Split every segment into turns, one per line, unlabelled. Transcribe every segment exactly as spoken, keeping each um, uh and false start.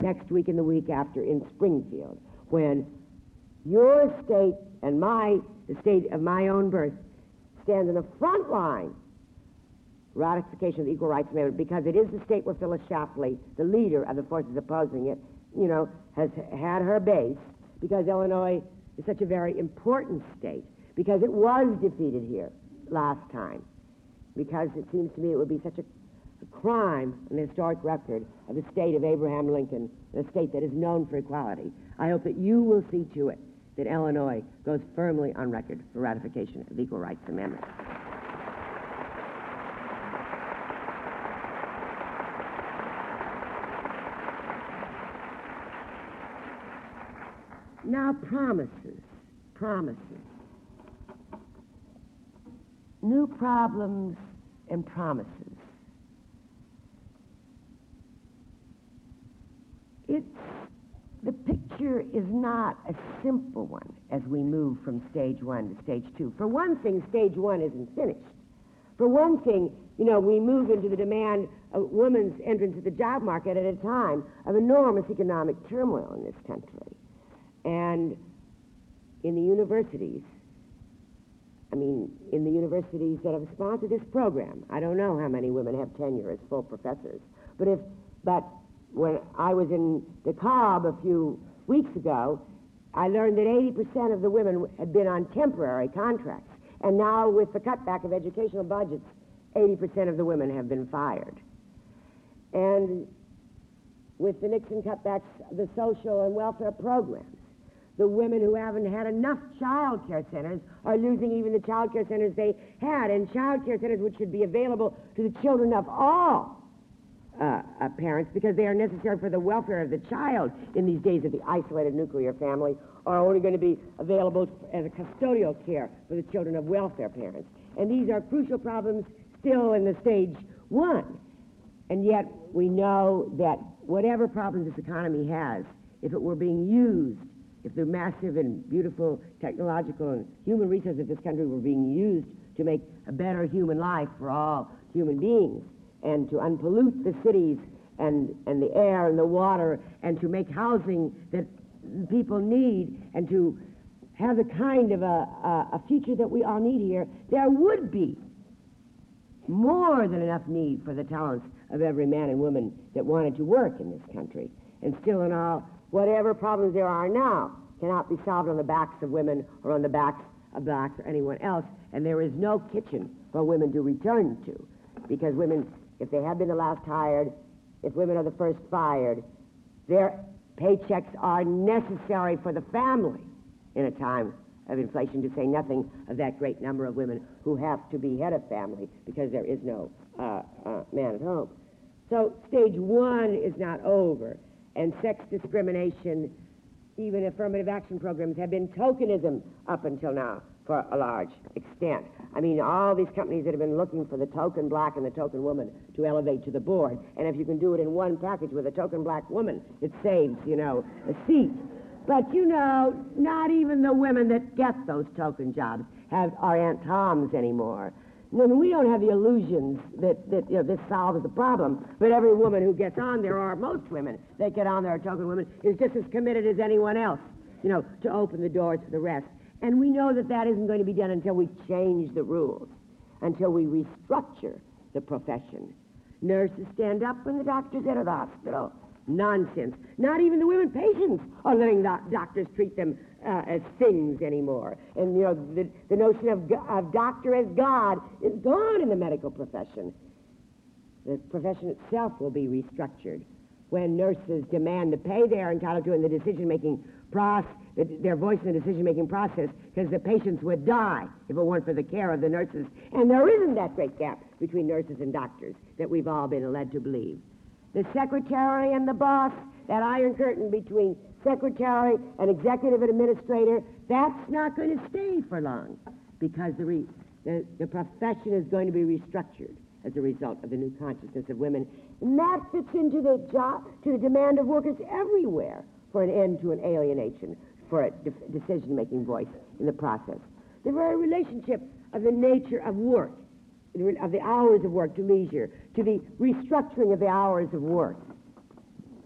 next week and the week after in Springfield, when your state and my, the state of my own birth, stands in the front line ratification of the Equal Rights Amendment, because it is the state where Phyllis Schlafly, the leader of the forces opposing it, you know, has had her base, because Illinois is such a very important state, because it was defeated here last time, because it seems to me it would be such a, a crime, an historic record of the state of Abraham Lincoln, a state that is known for equality. I hope that you will see to it that Illinois goes firmly on record for ratification of the Equal Rights Amendment. Now, promises, promises. New problems and promises. It's, the picture is not a simple one as we move from stage one to stage two. For one thing, stage one isn't finished. For one thing, you know, we move into the demand of women's entrance to the job market at a time of enormous economic turmoil in this country. And in the universities, I mean, in the universities that have sponsored this program, I don't know how many women have tenure as full professors, but if, but when I was in the Cobb a few weeks ago, I learned that eighty percent of the women had been on temporary contracts, and now with the cutback of educational budgets, eighty percent of the women have been fired. And with the Nixon cutbacks, the social and welfare programs, the women who haven't had enough child care centers are losing even the child care centers they had, and child care centers which should be available to the children of all uh, uh, parents, because they are necessary for the welfare of the child in these days of the isolated nuclear family, are only going to be available as a custodial care for the children of welfare parents. And these are crucial problems still in the stage one. And yet we know that whatever problems this economy has, if it were being used, if the massive and beautiful technological and human resources of this country were being used to make a better human life for all human beings, and to unpollute the cities and, and the air and the water, and to make housing that people need, and to have the kind of a, a, a future that we all need here, there would be more than enough need for the talents of every man and woman that wanted to work in this country. And still in all, whatever problems there are now cannot be solved on the backs of women or on the backs of blacks or anyone else, and there is no kitchen for women to return to, because women, if they have been the last hired, if women are the first fired, their paychecks are necessary for the family in a time of inflation, to say nothing of that great number of women who have to be head of family because there is no uh, uh, man at home. So stage one is not over, and sex discrimination, even affirmative action programs, have been tokenism up until now for a large extent. I mean, all these companies that have been looking for the token black and the token woman to elevate to the board, and if you can do it in one package with a token black woman, it saves, you know, a seat. But, you know, not even the women that get those token jobs have, are Aunt Toms anymore. I mean, we don't have the illusions that, that you know, this solves the problem, but every woman who gets on there, or most women that get on there are token women, is just as committed as anyone else, you know, to open the doors for the rest. And we know that that isn't going to be done until we change the rules, until we restructure the profession. Nurses stand up when the doctors enter the hospital. Nonsense. Not even the women patients are letting the doctors treat them uh, as things anymore. And, you know, the, the notion of, of doctor as God is gone in the medical profession. The profession itself will be restructured when nurses demand the pay they are entitled to in the decision-making process, their voice in the decision-making process, because the patients would die if it weren't for the care of the nurses. And there isn't that great gap between nurses and doctors that we've all been led to believe. The secretary and the boss, that iron curtain between secretary and executive administrator, that's not going to stay for long, because the, re, the, the profession is going to be restructured as a result of the new consciousness of women. And that fits into the job, to the demand of workers everywhere for an end to an alienation, for a de decision-making voice in the process. The very relationship of the nature of work, of the hours of work to leisure, to the restructuring of the hours of work.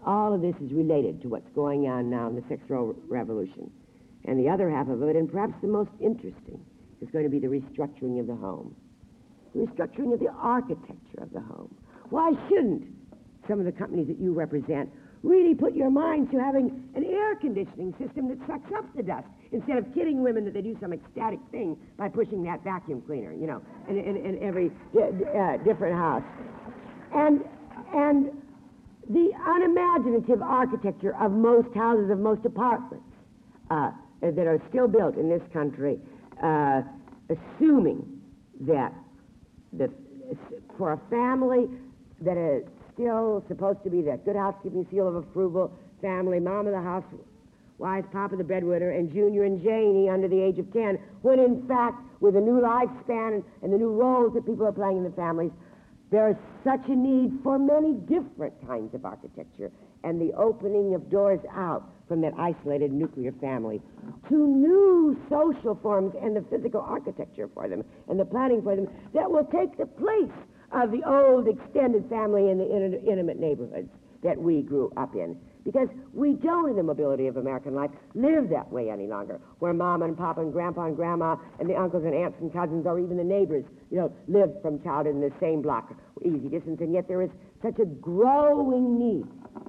all of this is related to what's going on now in the sex role revolution. And the other half of it, and perhaps the most interesting, is going to be the restructuring of the home. The restructuring of the architecture of the home. Why shouldn't some of the companies that you represent really put your minds to having an air conditioning system that sucks up the dust instead of kidding women that they do some ecstatic thing by pushing that vacuum cleaner, you know, in, in, in every uh, different house. And, and the unimaginative architecture of most houses, of most apartments uh, that are still built in this country, uh, assuming that the, for a family that is still supposed to be that good housekeeping seal of a frugal family, mom of the house, wife, papa the breadwinner, and Junior and Janie under the age of ten, when in fact, with the new lifespan and, and the new roles that people are playing in the families, there is such a need for many different kinds of architecture and the opening of doors out from that isolated nuclear family to new social forms and the physical architecture for them and the planning for them that will take the place of the old extended family and the in- intimate neighborhoods that we grew up in. Because we don't, in the mobility of American life, live that way any longer, where mom and papa and grandpa and grandma and the uncles and aunts and cousins or even the neighbors, you know, live from childhood in the same block, easy distance, and yet there is such a growing need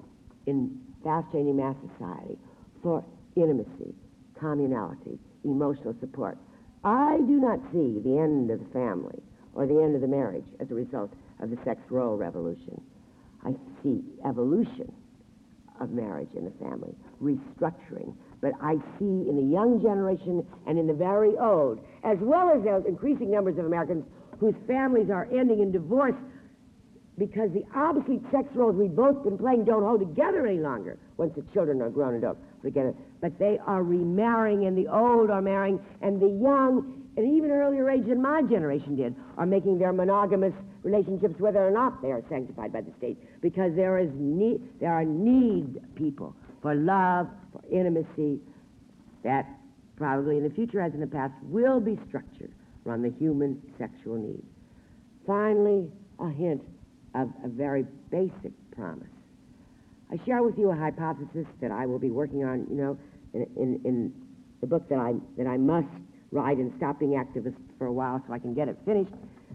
in fast-changing mass society for intimacy, communality, emotional support. I do not see the end of the family or the end of the marriage as a result of the sex role revolution. I see evolution of marriage in the family, restructuring. But I see in the young generation and in the very old, as well as those increasing numbers of Americans whose families are ending in divorce because the obsolete sex roles we've both been playing don't hold together any longer once the children are grown and don't forget it. But they are remarrying, and the old are marrying, and the young, at even earlier age than my generation did, are making their monogamous relationships whether or not they are sanctified by the state, because there is need, there are need people for love, for intimacy, that probably in the future, as in the past, will be structured around the human sexual need. Finally, a hint of a very basic promise. I share with you a hypothesis that I will be working on, you know, in, in, in the book that I, that I must write and stop being activist for a while so I can get it finished.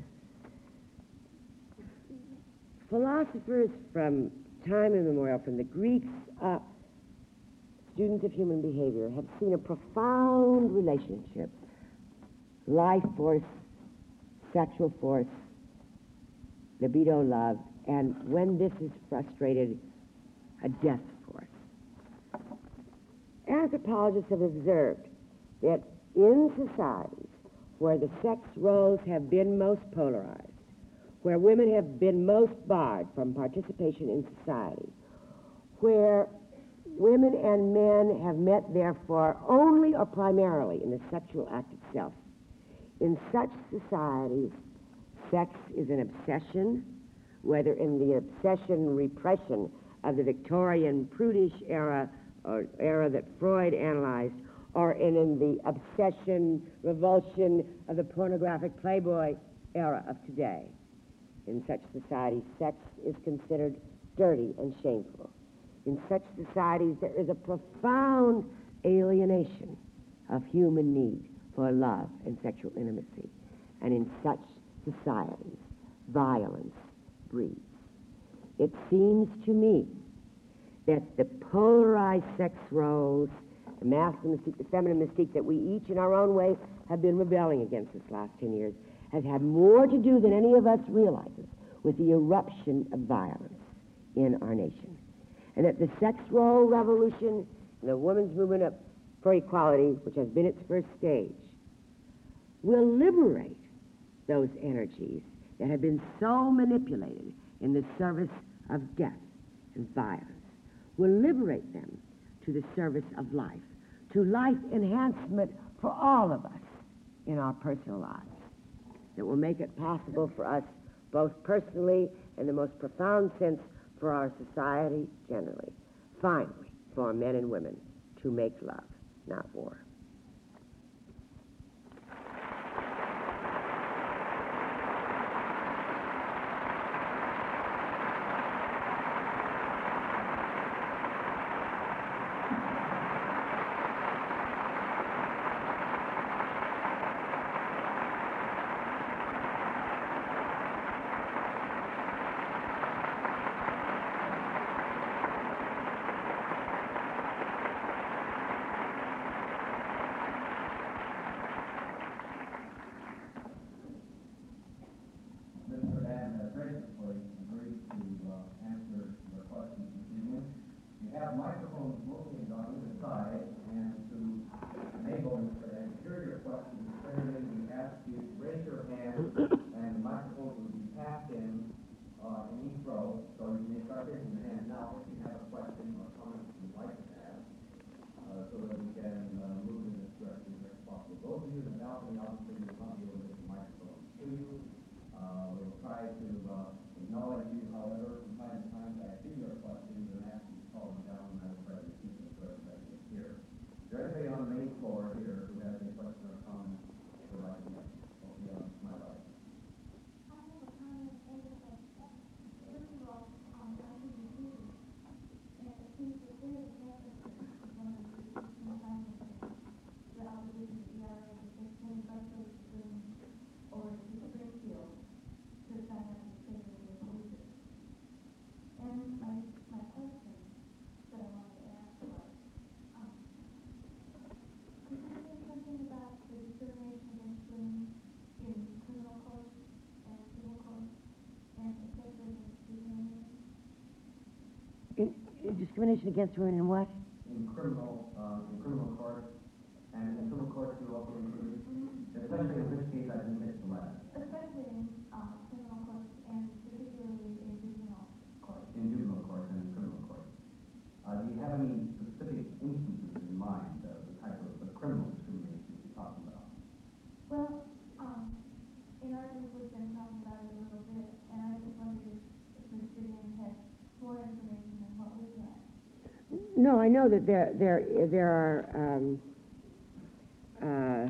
Philosophers from time immemorial, from the Greeks up, students of human behavior, have seen a profound relationship, life force, sexual force, libido, love, and when this is frustrated, a death force. Anthropologists have observed that in societies where the sex roles have been most polarized, where women have been most barred from participation in society, where women and men have met, therefore, only or primarily in the sexual act itself, in such societies, sex is an obsession, whether in the obsession repression of the Victorian prudish era or era that Freud analyzed, or in, in the obsession, revulsion of the pornographic Playboy era of today. In such societies, sex is considered dirty and shameful. In such societies, there is a profound alienation of human need for love and sexual intimacy. And in such societies, violence breeds. It seems to me that the polarized sex roles, the masculine mystique, the feminine mystique that we each in our own way have been rebelling against this last ten years, has had more to do than any of us realizes with the eruption of violence in our nation. And that the sex role revolution and the women's movement up for equality, which has been its first stage, will liberate those energies that have been so manipulated in the service of death and violence, will liberate them to the service of life, to life enhancement for all of us in our personal lives, that will make it possible for us, both personally and in the most profound sense for our society generally, finally, for men and women to make love, not war.
uh, answer your questions this evening. You have microphones located on either side, and to enable you to hear your questions clearly, we ask you to raise your hand, and the microphone will be passed in uh, in each row, so you may start raising your hand now if you have a question or comment you'd like to ask, uh, so that we can uh, move in this direction as quickly as possible. Those of you in the balcony, obviously, will not be able to get the microphone to you. Uh, we'll try to uh, acknowledge you, however, from time to time, I see your questions and ask you to call them down, and I will try to repeat them so everybody can hear. Is there anybody on the main floor here who has any question or comment for right now? Oh, yeah, my right.
I have a comment and a question. First of all, um, I think you do, and it seems that there is no one of the sometimes the opposition to the I R A is just many buses or to Springfield to sign up and say that they're losers. And my, my question that I wanted to ask was, um, could you say something about the discrimination against women in criminal court and civil court, and especially against female?
In, in discrimination against women in what?
In criminal, uh, in criminal court, and in civil court, you also include, especially in this case, I think it's the last.
Especially in uh, criminal court and particularly in juvenile court.
In juvenile court and in criminal court. Uh, do you have any specific instances in mind of the type of the criminal discrimination you're talking about?
Well, um, in our group, we've been talking about it a little bit, and I just wondered if Mister Vivian had more information than what we had.
No, I know that there there there are um, uh,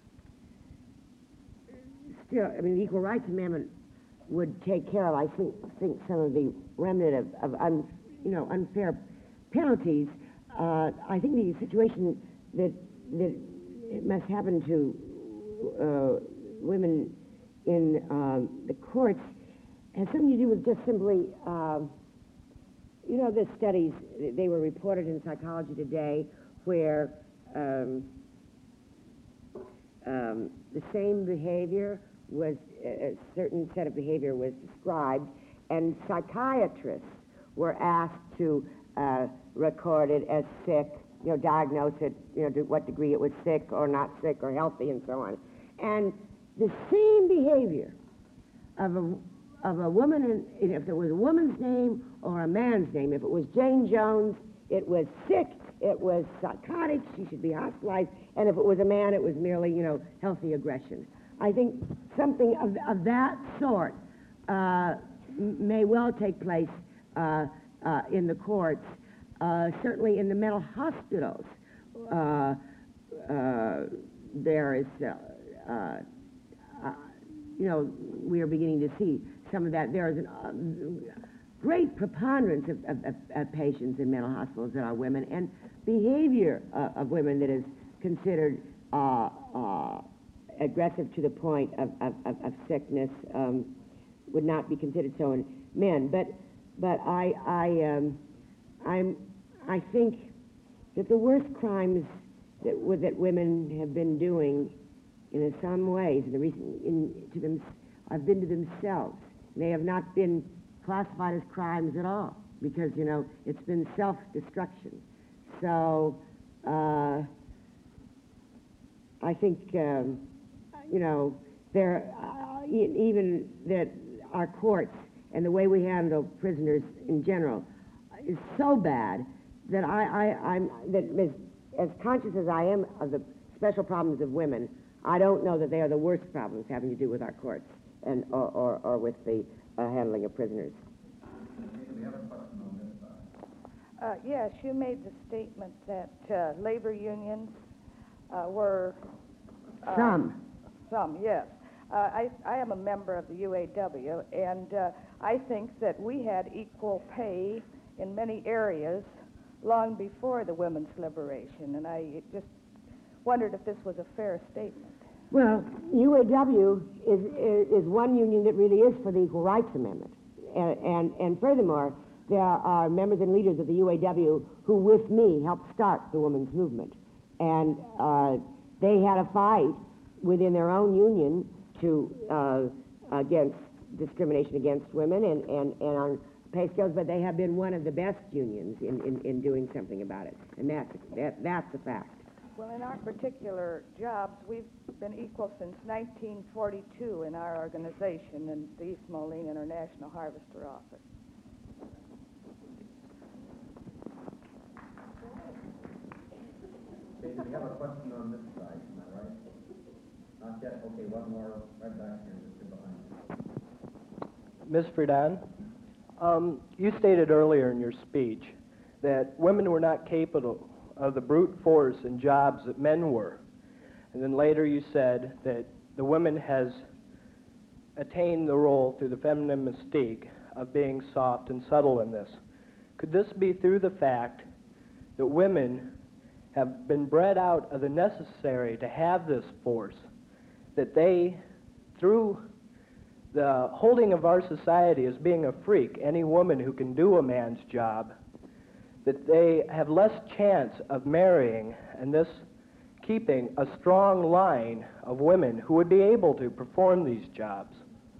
still. I mean, the Equal Rights Amendment would take care of. I think think some of the remnant of, of un, you know unfair penalties. Uh, I think the situation that that it must happen to uh, women in um, the courts has something to do with just simply. Uh, You know, the studies, they were reported in Psychology Today, where um, um, the same behavior was, a certain set of behavior was described, and psychiatrists were asked to uh, record it as sick, you know, diagnose it, you know, to what degree it was sick or not sick or healthy and so on. And the same behavior of a of a woman, in, if it was a woman's name or a man's name, if it was Jane Jones, it was sick, it was psychotic, she should be hospitalized, and if it was a man, it was merely, you know, healthy aggression. I think something of, of that sort uh, may well take place uh, uh, in the courts, uh, certainly in the mental hospitals. Uh, uh, there is, uh, uh, uh, you know, we are beginning to see some of that. There is a uh, great preponderance of, of, of, of patients in mental hospitals that are women, and behavior uh, of women that is considered uh, uh, aggressive to the point of, of, of, of sickness um, would not be considered so in men. But but I I um, I'm I think that the worst crimes that that women have been doing, in some ways, in the recent in to them, have been to themselves. They have not been classified as crimes at all, because, you know, it's been self-destruction. So uh, I think, um, you know, there uh, e even that our courts and the way we handle prisoners in general is so bad that I, I, I'm that as, as conscious as I am of the special problems of women, I don't know that they are the worst problems having to do with our courts and or, or, or with the uh, handling of prisoners.
We have a question on this side.
Uh, yes, you made the statement that uh, labor unions uh, were... Uh,
Some.
Some, yes. Uh, I, I am a member of the U A W, and uh, I think that we had equal pay in many areas long before the women's liberation, and I just wondered if this was a fair statement.
Well, U A W is, is, is one union that really is for the Equal Rights Amendment. And, and, and furthermore, there are members and leaders of the U A W who, with me, helped start the women's movement. And uh, they had a fight within their own union to, uh, against discrimination against women, and, and, and on pay scales, but they have been one of the best unions in, in, in doing something about it. And that's, that, that's a fact.
Well, in our particular jobs, we've been equal since nineteen forty-two in our organization in the East Moline International Harvester Office.
Okay, do we have a question on this side, am I right? Not yet, okay, one more, right back here, just behind you.
Miz Friedan, um, you stated earlier in your speech that women were not capable of the brute force and jobs that men were. And then later you said that the woman has attained the role through the feminine mystique of being soft and subtle in this. Could this be through the fact that women have been bred out of the necessary to have this force, that they, through the holding of our society as being a freak, any woman who can do a man's job, that they have less chance of marrying, and this keeping a strong line of women who would be able to perform these jobs?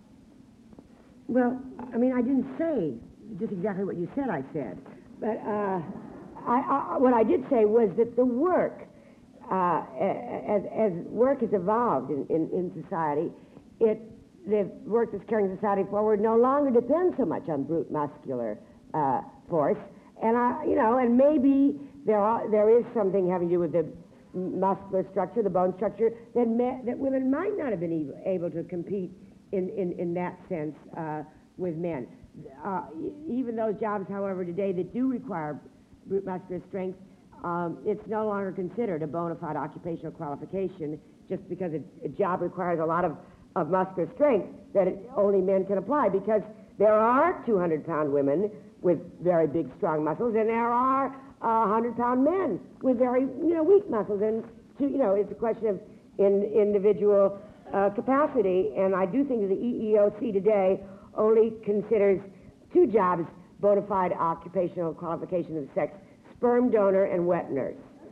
Well, I mean, I didn't say just exactly what you said I said, but uh, I, I, what I did say was that the work, uh, as, as work has evolved in, in, in society, it, the work that's carrying society forward no longer depends so much on brute muscular uh, force. And, I, you know, and maybe there, are, there is something having to do with the muscular structure, the bone structure, that, me, that women might not have been able, able to compete in, in, in that sense uh, with men. Uh, even those jobs, however, today that do require brute muscular strength, um, it's no longer considered a bona fide occupational qualification just because a, a job requires a lot of, of muscular strength that it, only men can apply, because there are two hundred pound women with very big, strong muscles, and there are uh, one hundred pound men with very, you know, weak muscles. And, to, you know, it's a question of in, individual uh, capacity. And I do think that the E E O C today only considers two jobs bona fide occupational qualification of the sex: sperm donor and wet nurse.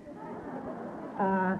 Uh,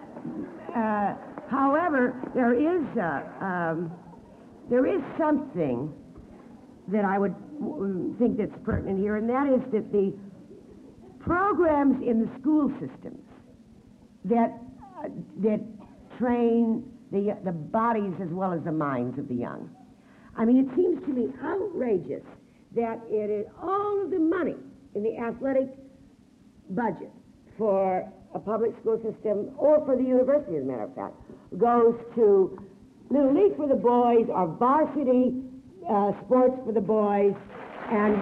uh, however, there is uh, um, there is something that I would think that's pertinent here, and that is that the programs in the school systems that uh, that train the the bodies as well as the minds of the young. I mean, it seems to me outrageous that it is all of the money in the athletic budget for a public school system or for the university, as a matter of fact, goes to Little League for the boys or varsity uh, sports for the boys, and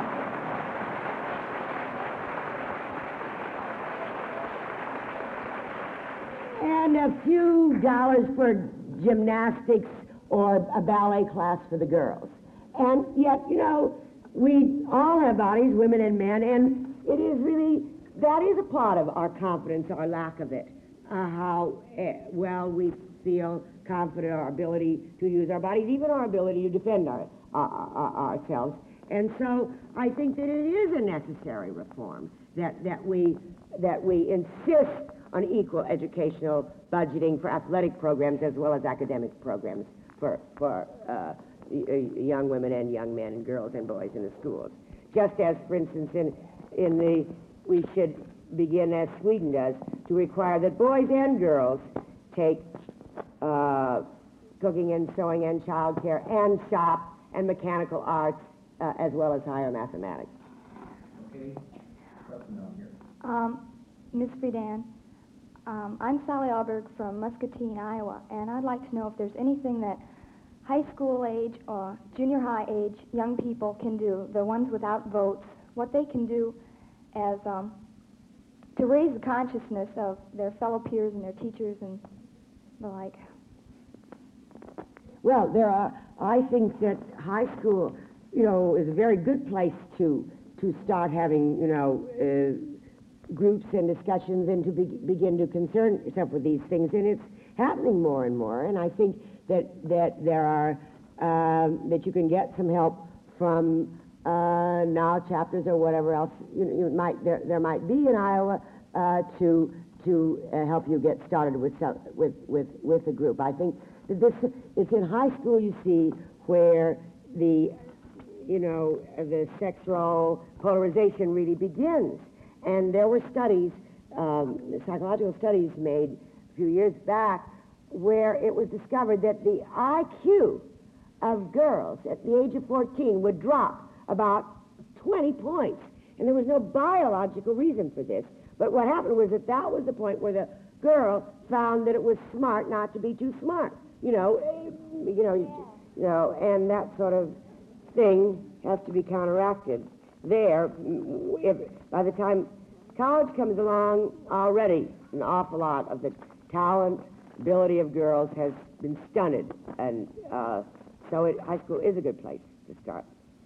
and a few dollars for gymnastics or a ballet class for the girls. And yet, you know, we all have bodies, women and men, and it is really, that is a part of our confidence, our lack of it, uh, how uh, well we feel confident, our ability to use our bodies, even our ability to defend our, our, our, ourselves. And so I think that it is a necessary reform, that, that, we, that we insist on equal educational budgeting for athletic programs as well as academic programs for, for uh, young women and young men and girls and boys in the schools. Just as, for instance, in, in the, we should begin, as Sweden does, to require that boys and girls take uh, cooking and sewing and child care and shop and mechanical arts uh, as well as higher mathematics.
Okay, question down here.
Um, Miz Friedan, um, I'm Sally Alberg from Muscatine, Iowa, and I'd like to know if there's anything that high school age or junior high age young people can do, the ones without votes, what they can do as um, to raise the consciousness of their fellow peers and their teachers and the like.
Well, there are, I think that high school, you know, is a very good place to to start having, you know, uh, groups and discussions and to be, begin to concern yourself with these things. And it's happening more and more. And I think that that there are um, that you can get some help from uh, now chapters or whatever else you, you might there there might be in Iowa uh, to to uh, help you get started with some, with with with a group. I think that this it's in high school you see where the you know, the sex role polarization really begins. And there were studies, um, psychological studies made a few years back where it was discovered that the I Q of girls at the age of fourteen would drop about twenty points. And there was no biological reason for this. But what happened was that that was the point where the girl found that it was smart not to be too smart. You know, eh, you know, you, you know, and that sort of thing has to be counteracted there. If, by the time college comes along, already an awful lot of the talent, ability of girls has been stunted. And uh, so it, high school is a good place to start.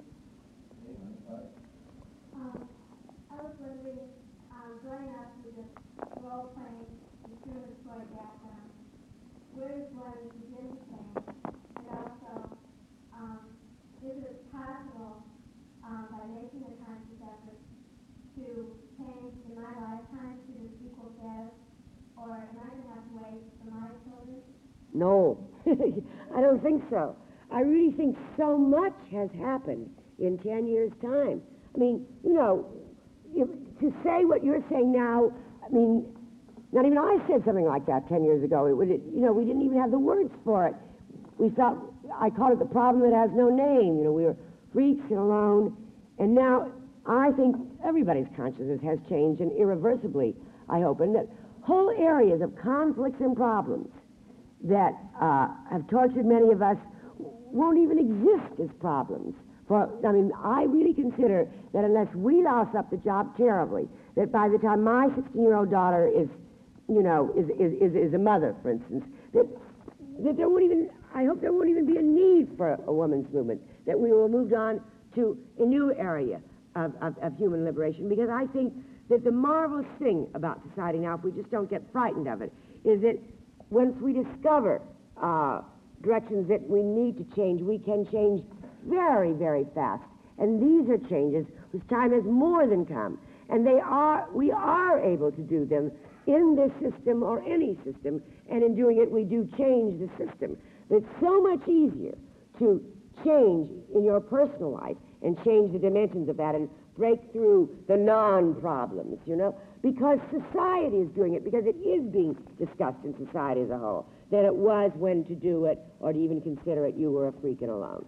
Um, I was wondering, um, growing up with a role-playing, discriminatory background, where does one begin to change? And also, um, is it possible, um, by making a conscious effort to change in my lifetime to this equal status, or am I going to have to wait for my children?
No, I don't think so. I really think so much has happened in ten years' time. I mean, you know, if, to say what you're saying now, I mean, not even I said something like that ten years ago. It would, it, you know, we didn't even have the words for it. We felt, I called it the problem that has no name. You know, we were freaks and alone. And now I think everybody's consciousness has changed, and irreversibly, I hope, and that whole areas of conflicts and problems that uh, have tortured many of us won't even exist as problems. For, I mean, I really consider that unless we louse up the job terribly, that by the time my sixteen-year-old daughter is, you know, is, is, is, is a mother, for instance, that, that there won't even, I hope there won't even be a need for a women's movement, that we will have moved on to a new area of, of, of human liberation, because I think that the marvelous thing about society now, if we just don't get frightened of it, is that once we discover uh, directions that we need to change, we can change very, very fast. And these are changes whose time has more than come. And they are, we are able to do them in this system or any system, and in doing it, we do change the system. But it's so much easier to change in your personal life and change the dimensions of that and break through the non-problems, you know, because society is doing it, because it is being discussed in society as a whole, than it was when to do it or to even consider it you were a freak and alone.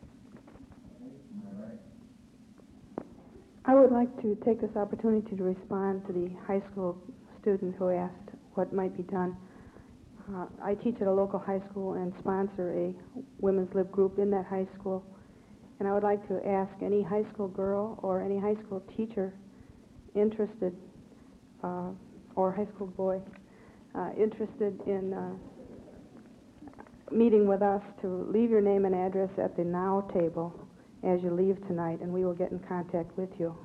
I would like to take this opportunity to respond to the high school student who asked what might be done. Uh, I teach at a local high school and sponsor a women's lib group in that high school. And I would like to ask any high school girl or any high school teacher interested, uh, or high school boy, uh, interested in uh, meeting with us to leave your name and address at the Now table as you leave tonight, and we will get in contact with you.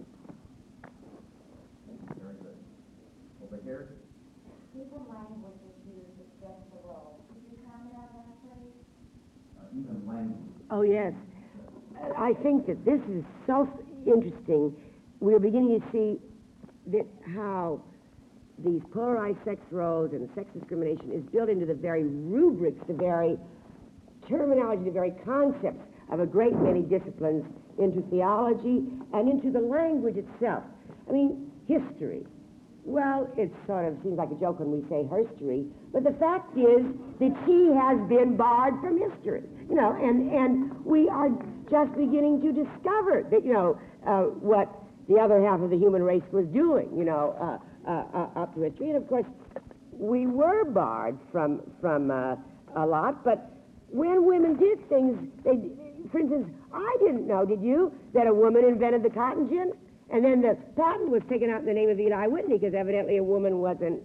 Very good. Over here.
Even language is used to express the role. Could you comment on that, please?
Uh, even language.
Oh, yes. I think that this is so interesting. We're beginning to see that how these polarized sex roles and sex discrimination is built into the very rubrics, the very terminology, the very concepts of a great many disciplines, into theology and into the language itself. I mean, history. Well, it sort of seems like a joke when we say herstory, but the fact is that she has been barred from history, you know, and, and we are just beginning to discover that, you know, uh, what the other half of the human race was doing, you know, uh, uh, uh, up to history. And of course, we were barred from, from uh, a lot, but when women did things, they, for instance, I didn't know, did you, that a woman invented the cotton gin? And then the patent was taken out in the name of Eli Whitney because evidently a woman wasn't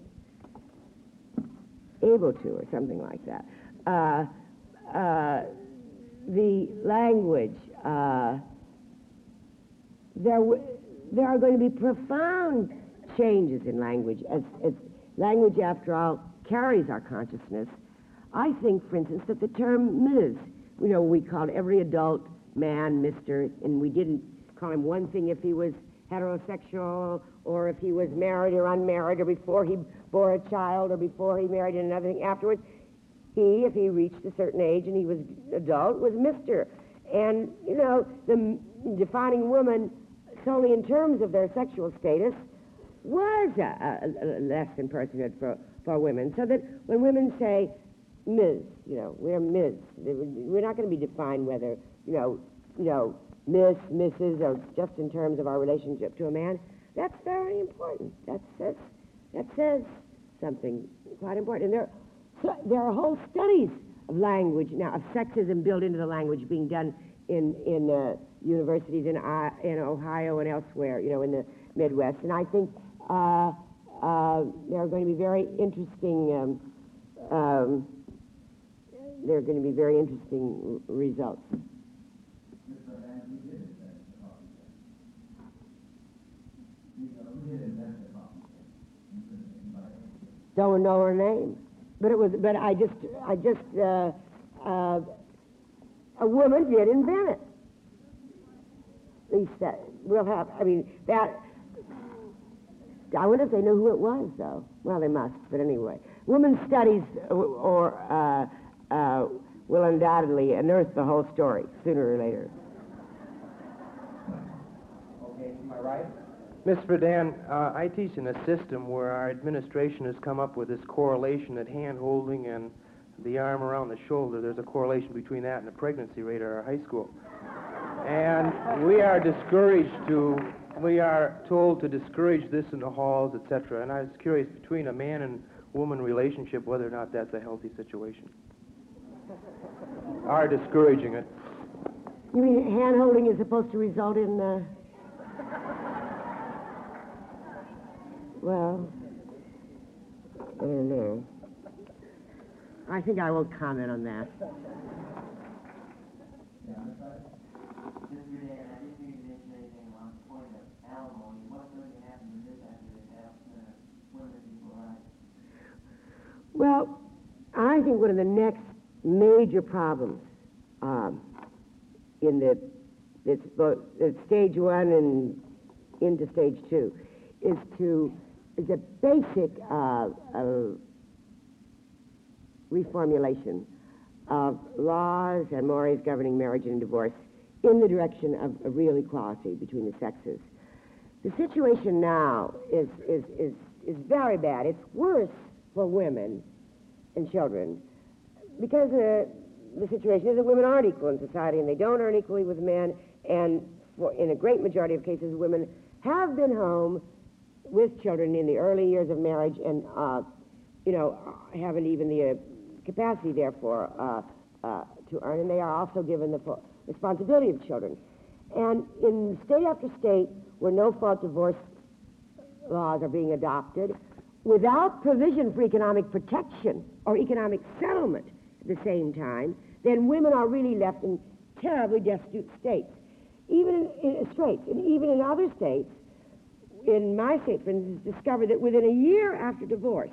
able to, or something like that. Uh, uh, the language, uh, there, w there are going to be profound changes in language. As, as language, after all, carries our consciousness. I think, for instance, that the term Miz, you know, we called every adult man Mister, and we didn't call him one thing if he was heterosexual, or if he was married or unmarried, or before he bore a child, or before he married and another thing afterwards. He, if he reached a certain age and he was adult, was Mister And, you know, the m- defining woman solely in terms of their sexual status was a, a, a less than personhood for, for women. So that when women say, Miz, you know, we're Miz, we're not going to be defined whether, you know, you know, Miss, Missus, or just in terms of our relationship to a man. That's very important. That says, that says something quite important. And there, so there are whole studies of language now, of sexism built into the language being done in, in uh, universities in, uh, in Ohio and elsewhere, you know, in the Midwest. And I think uh, uh, there are going to be very interesting, um, um, there are going to be very interesting r- results.
Mister Van, who did invent the coffee can? You know, who did invent the coffee can? You couldn't anybody else.
Don't know her name, but it was. But I just, I just, uh, uh, a woman did invent it. At least that we'll have. I mean, that. I wonder if they know who it was, though. Well, they must. But anyway, women's studies or uh, uh, will undoubtedly unearth the whole story sooner or later.
Okay, to my right.
Miss Verdun, uh, I teach in a system where our administration has come up with this correlation that hand-holding and the arm around the shoulder, there's a correlation between that and the pregnancy rate at our high school. And we are discouraged to, we are told to discourage this in the halls, et cetera. And I was curious, between a man and woman relationship, whether or not that's a healthy situation. Are discouraging it.
You mean hand-holding is supposed to result in, uh... well, I don't know. I think I won't comment on that.
Yeah, on this side.
Just really, and I didn't hear you mention anything on the point of alimony. What's going to happen to this after they have uh, women's equal rights?
Well, I think one of the next major problems um, in the it's both it's stage one and into stage two is to is a basic uh, uh, reformulation of laws and mores governing marriage and divorce in the direction of a real equality between the sexes. The situation now is, is, is, is very bad. It's worse for women and children because uh, the situation is that women aren't equal in society and they don't earn equally with men, and for, in a great majority of cases, women have been home with children in the early years of marriage and, uh, you know, haven't even the uh, capacity, therefore, uh, uh, to earn, and they are also given the full responsibility of children. And in state after state, where no-fault divorce laws are being adopted, without provision for economic protection or economic settlement at the same time, then women are really left in terribly destitute states. Even in, in states, and even in other states, in my state, for instance, it's discovered that within a year after divorce,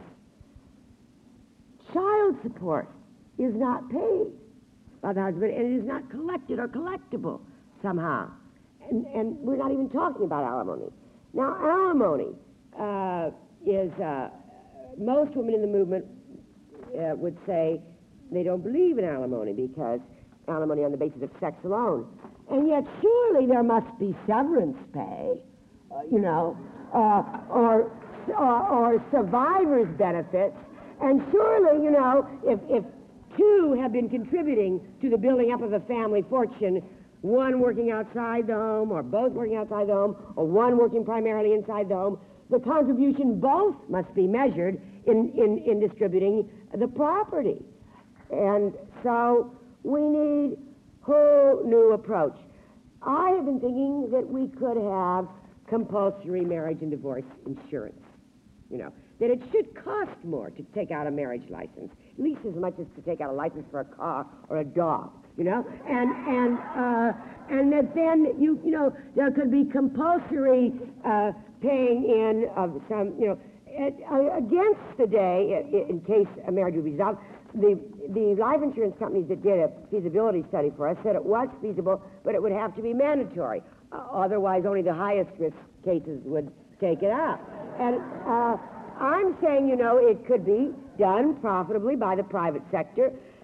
child support is not paid by the husband, and it is not collected or collectible somehow. And, and we're not even talking about alimony. Now, alimony uh, is, uh, most women in the movement uh, would say they don't believe in alimony because alimony on the basis of sex alone. And yet, surely there must be severance pay, uh, you know, uh, or, or, or survivor's benefits. And surely, you know, if, if two have been contributing to the building up of a family fortune, one working outside the home, or both working outside the home, or one working primarily inside the home, the contribution both must be measured in, in, in distributing the property. And so we need a whole new approach. I have been thinking that we could have compulsory marriage and divorce insurance, you know, that it should cost more to take out a marriage license, at least as much as to take out a license for a car or a dog, you know, and and uh, and that then you you know there could be compulsory uh, paying in of some, you know, at, uh, against the day in, in case a marriage would be dissolved. The the life insurance companies that did a feasibility study for us said it was feasible, but it would have to be mandatory. Uh, otherwise, only the highest risk cases would take it up. And uh, I'm saying, you know, it could be done profitably by the private sector.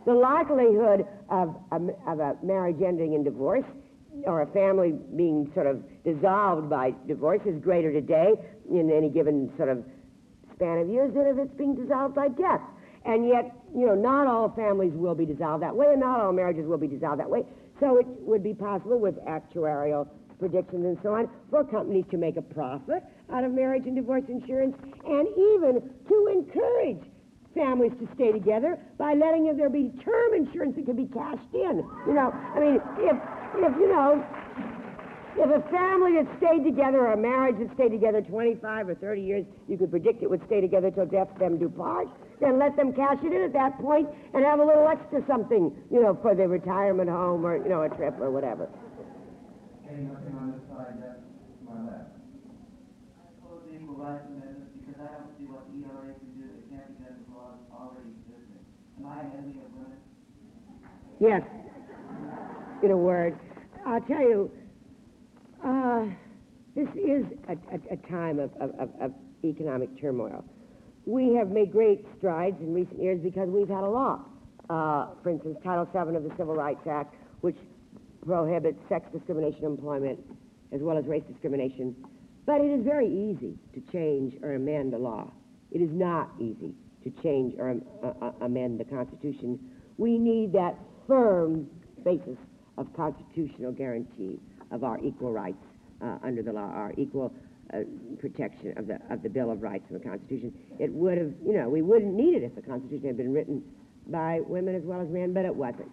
the likelihood of a, of a marriage ending in divorce or a family being sort of dissolved by divorce is greater today in any given sort of span of years than if it's being dissolved by death. And yet, you know, not all families will be dissolved that way, and not all marriages will be dissolved that way. So it would be possible with actuarial predictions and so on for companies to make a profit out of marriage and divorce insurance, and even to encourage families to stay together by letting there be term insurance that could be cashed in. You know, I mean, if, if you know, if a family that stayed together or a marriage that stayed together twenty-five or thirty years, you could predict it would stay together till death them do part, then let them cash it in at that point and have a little extra something, you know, for their retirement home or, you know, a trip or whatever.
Okay, nothing on this side, that's my left.
I oppose the Equal Rights Amendment because I don't see what the E R A can do that can't be done with laws already existing. Am I ahead of limit?
Yes, in a word. I'll tell you, uh, this is a, a, a time of, of, of, of economic turmoil. We have made great strides in recent years because we've had a law. Uh, for instance, Title seven of the Civil Rights Act, which prohibits sex discrimination in employment as well as race discrimination. But it is very easy to change or amend a law. It is not easy to change or um, uh, amend the Constitution. We need that firm basis of constitutional guarantee of our equal rights uh, under the law, our equal uh, protection of the of the Bill of Rights and the Constitution. It would have, you know, we wouldn't need it if the Constitution had been written by women as well as men, but it wasn't.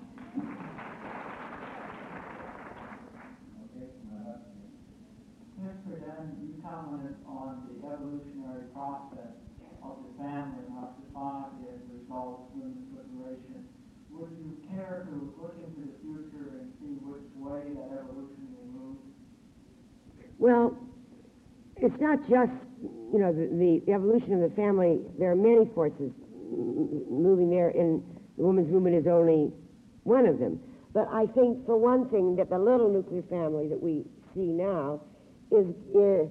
Mister Dunn, you commented on the evolutionary process of the family and our society as a result of women's liberation. Would you care to look into the future and see which way that evolution will move?
Well, it's not just, you know, the, the evolution of the family. There are many forces moving there, and the women's movement is only one of them. But I think, for one thing, that the little nuclear family that we see now is, is,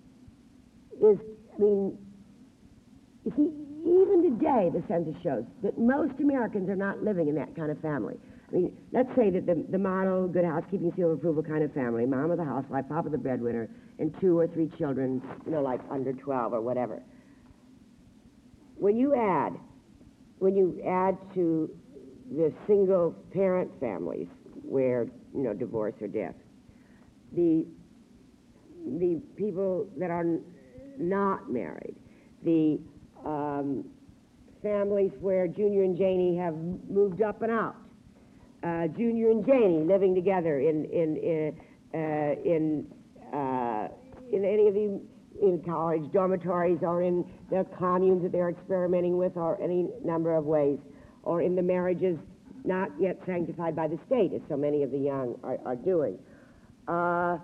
is I mean, you see, even today the census shows that most Americans are not living in that kind of family. I mean, let's say that the, the model, good housekeeping, seal of approval kind of family, mom of the housewife, papa the breadwinner, and two or three children, you know, like under twelve or whatever. When you add, when you add to the single parent families where, you know, divorce or death, the the people that are n- not married, the um, families where Junior and Janie have moved up and out, uh, Junior and Janie living together in in in uh, in, uh, in any of the in college dormitories or in the communes that they're experimenting with, or any number of ways, or in the marriages not yet sanctified by the state, as so many of the young are, are doing. Uh,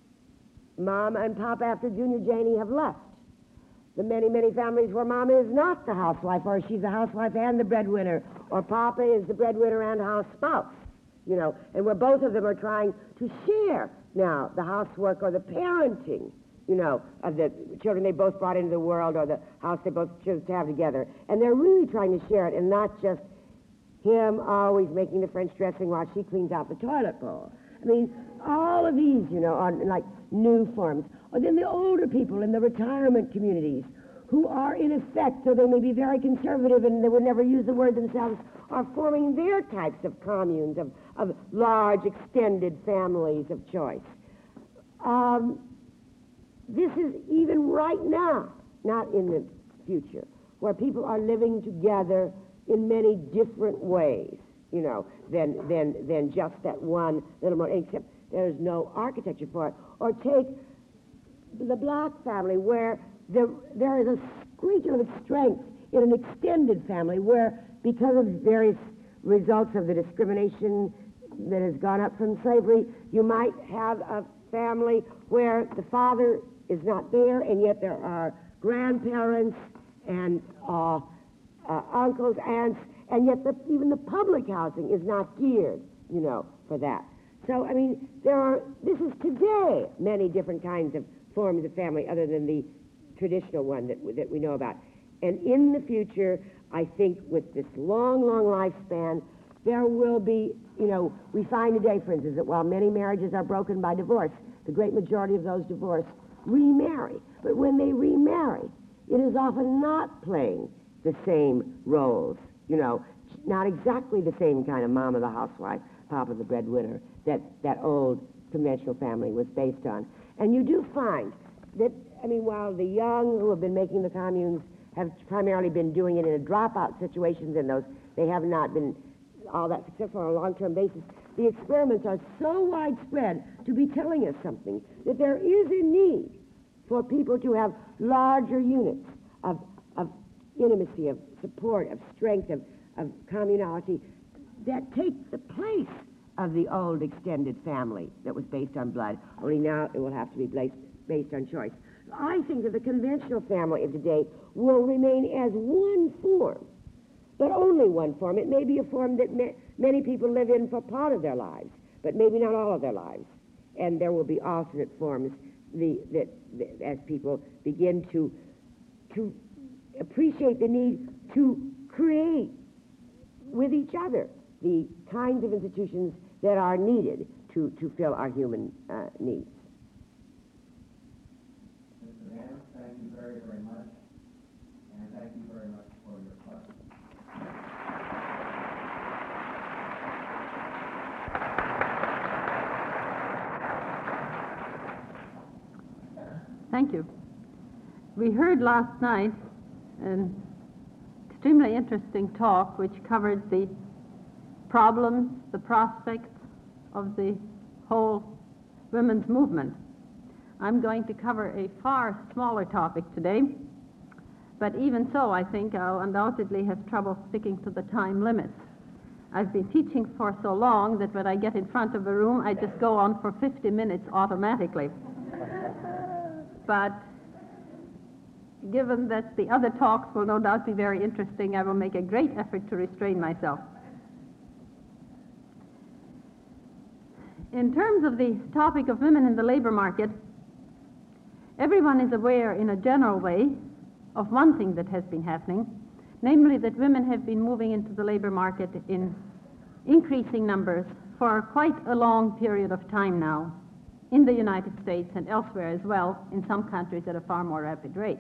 Mom and Pop, after Junior Janie have left. The many, many families where Mom is not the housewife, or she's the housewife and the breadwinner, or Papa is the breadwinner and house spouse, you know, and where both of them are trying to share now the housework or the parenting, you know, of the children they both brought into the world, or the house they both chose to have together. And they're really trying to share it, and not just him always making the French dressing while she cleans out the toilet bowl. I mean, all of these, you know, are like new forms. Or then the older people in the retirement communities who are, in effect, though they may be very conservative and they would never use the word themselves, are forming their types of communes, of, of large, extended families of choice. Um, this is even right now, not in the future, where people are living together in many different ways, you know, than, than, than just that one little more, except there's no architecture for it. Or take the black family, where there, there is a great deal of strength in an extended family, where because of various results of the discrimination that has gone up from slavery, you might have a family where the father is not there, and yet there are grandparents and uh, uh, uncles, aunts, and yet the, even the public housing is not geared, you know, for that. So, I mean, there are, this is today, many different kinds of forms of family other than the traditional one that, that we know about. And in the future, I think with this long, long lifespan, there will be, you know, we find today, for instance, that while many marriages are broken by divorce, the great majority of those divorced remarry. But when they remarry, it is often not playing the same roles, you know, not exactly the same kind of mama the housewife, papa the breadwinner that that old conventional family was based on. And you do find that, I mean, while the young who have been making the communes have primarily been doing it in a dropout situations, and those they have not been all that successful on a long-term basis, the experiments are so widespread to be telling us something, that there is a need for people to have larger units of, of intimacy, of support, of strength, of, of communality that take the place of the old extended family that was based on blood, only now it will have to be based, based on choice. I think that the conventional family of today will remain as one form, but only one form. It may be a form that ma- many people live in for part of their lives, but maybe not all of their lives. And there will be alternate forms the, that, that as people begin to, to appreciate the need to create with each other the kinds of institutions that are needed to, to fill our human uh, needs.
Mister Adams, thank you very, very much, and thank you very much for your question.
Thank you. We heard last night an extremely interesting talk which covered the problems, the prospects of the whole women's movement. I'm going to cover a far smaller topic today, but even so, I think I'll undoubtedly have trouble sticking to the time limits. I've been teaching for so long that when I get in front of a room, I just go on for fifty minutes automatically. But given that the other talks will no doubt be very interesting, I will make a great effort to restrain myself. In terms of the topic of women in the labor market, everyone is aware in a general way of one thing that has been happening, namely that women have been moving into the labor market in increasing numbers for quite a long period of time now, in the United States and elsewhere as well, in some countries at a far more rapid rate.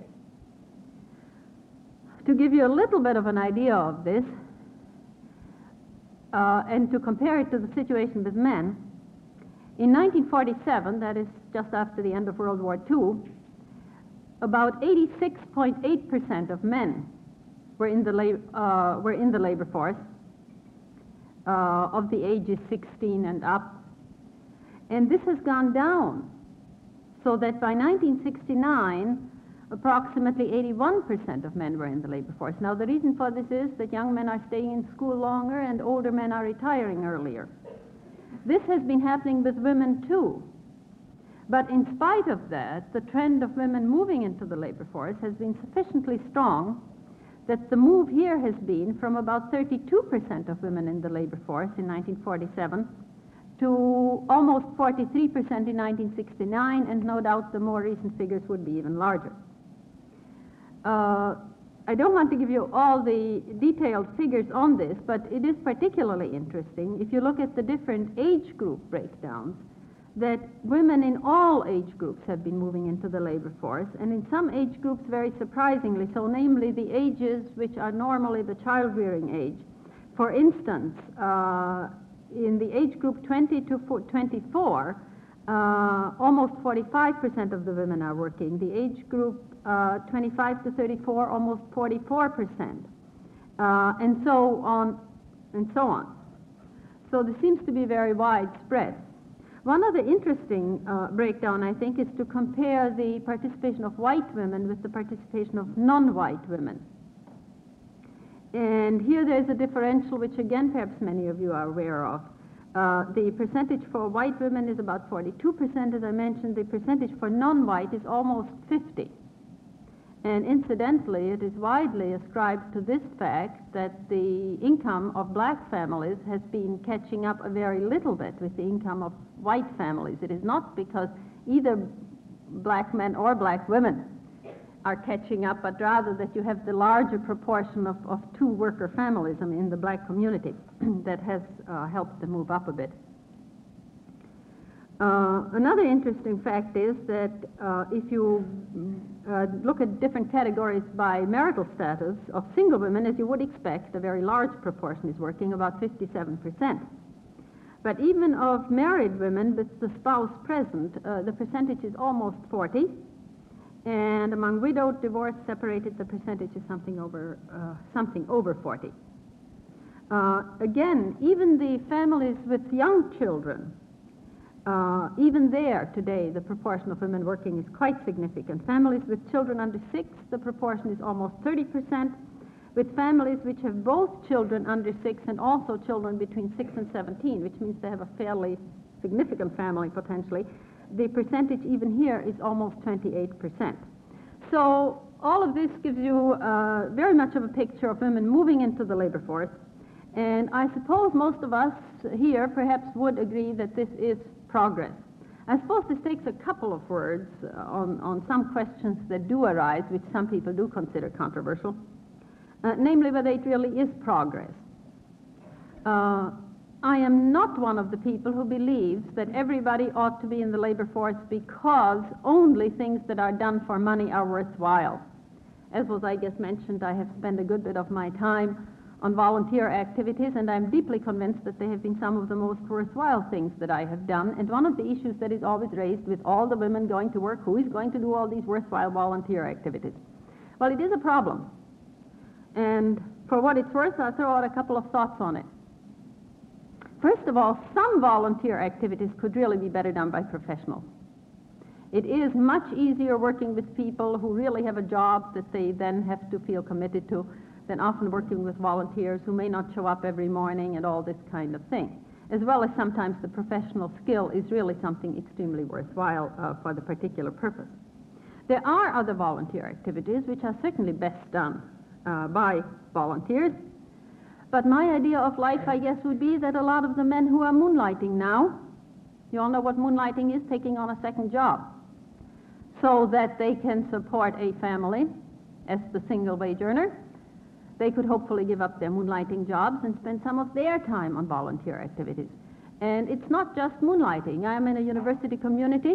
To give you a little bit of an idea of this, uh, and to compare it to the situation with men, in nineteen forty-seven, that is just after the end of World War Two, about eighty-six point eight percent of men were in the, lab- uh, were in the labor force uh, of the ages sixteen and up. And this has gone down, so that by nineteen sixty-nine, approximately eighty-one percent of men were in the labor force. Now, the reason for this is that young men are staying in school longer and older men are retiring earlier. This has been happening with women, too. But in spite of that, the trend of women moving into the labor force has been sufficiently strong that the move here has been from about thirty-two percent of women in the labor force in nineteen forty-seven to almost forty-three percent in nineteen sixty-nine, and no doubt the more recent figures would be even larger. Uh, I don't want to give you all the detailed figures on this, but it is particularly interesting if you look at the different age group breakdowns, that women in all age groups have been moving into the labor force, and in some age groups very surprisingly so, namely the ages which are normally the child-rearing age. For instance, uh, in the age group twenty to twenty-four, uh, almost forty-five percent of the women are working. The age group uh, twenty-five to thirty-four, almost forty-four percent, uh, and so on and so on. So this seems to be very widespread. One other interesting uh, breakdown, I think, is to compare the participation of white women with the participation of non-white women. And here there's a differential which, again, perhaps many of you are aware of. Uh, the percentage for white women is about forty-two percent, as I mentioned. The percentage for non-white is almost fifty. And incidentally, it is widely ascribed to this fact that the income of black families has been catching up a very little bit with the income of white families. It is not because either black men or black women are catching up, but rather that you have the larger proportion of, of two worker familiesm in the black community that has uh, helped them move up a bit. Uh, another interesting fact is that uh, if you uh, look at different categories by marital status of single women, as you would expect, a very large proportion is working, about fifty-seven percent. But even of married women with the spouse present, uh, the percentage is almost forty, and among widowed, divorced, separated, the percentage is something over, uh, something over forty. Uh, again, even the families with young children, Uh, even there today, the proportion of women working is quite significant. Families with children under six, the proportion is almost thirty percent. With families which have both children under six and also children between six and seventeen, which means they have a fairly significant family potentially, the percentage even here is almost twenty-eight percent. So all of this gives you uh, very much of a picture of women moving into the labor force. And I suppose most of us here perhaps would agree that this is progress. I suppose this takes a couple of words on, on some questions that do arise, which some people do consider controversial, uh, namely whether it really is progress. Uh, I am not one of the people who believes that everybody ought to be in the labor force because only things that are done for money are worthwhile. As was, I guess, mentioned, I have spent a good bit of my time on volunteer activities, and I'm deeply convinced that they have been some of the most worthwhile things that I have done. And one of the issues that is always raised with all the women going to work, who is going to do all these worthwhile volunteer activities? Well, it is a problem. And for what it's worth, I'll throw out a couple of thoughts on it. First of all, some volunteer activities could really be better done by professionals. It is much easier working with people who really have a job that they then have to feel committed to than often working with volunteers who may not show up every morning and all this kind of thing, as well as sometimes the professional skill is really something extremely worthwhile uh, for the particular purpose. There are other volunteer activities which are certainly best done uh, by volunteers, but my idea of life, I guess, would be that a lot of the men who are moonlighting now, you all know what moonlighting is, taking on a second job, so that they can support a family as the single wage earner. They could hopefully give up their moonlighting jobs and spend some of their time on volunteer activities. And it's not just moonlighting. I'm in a university community,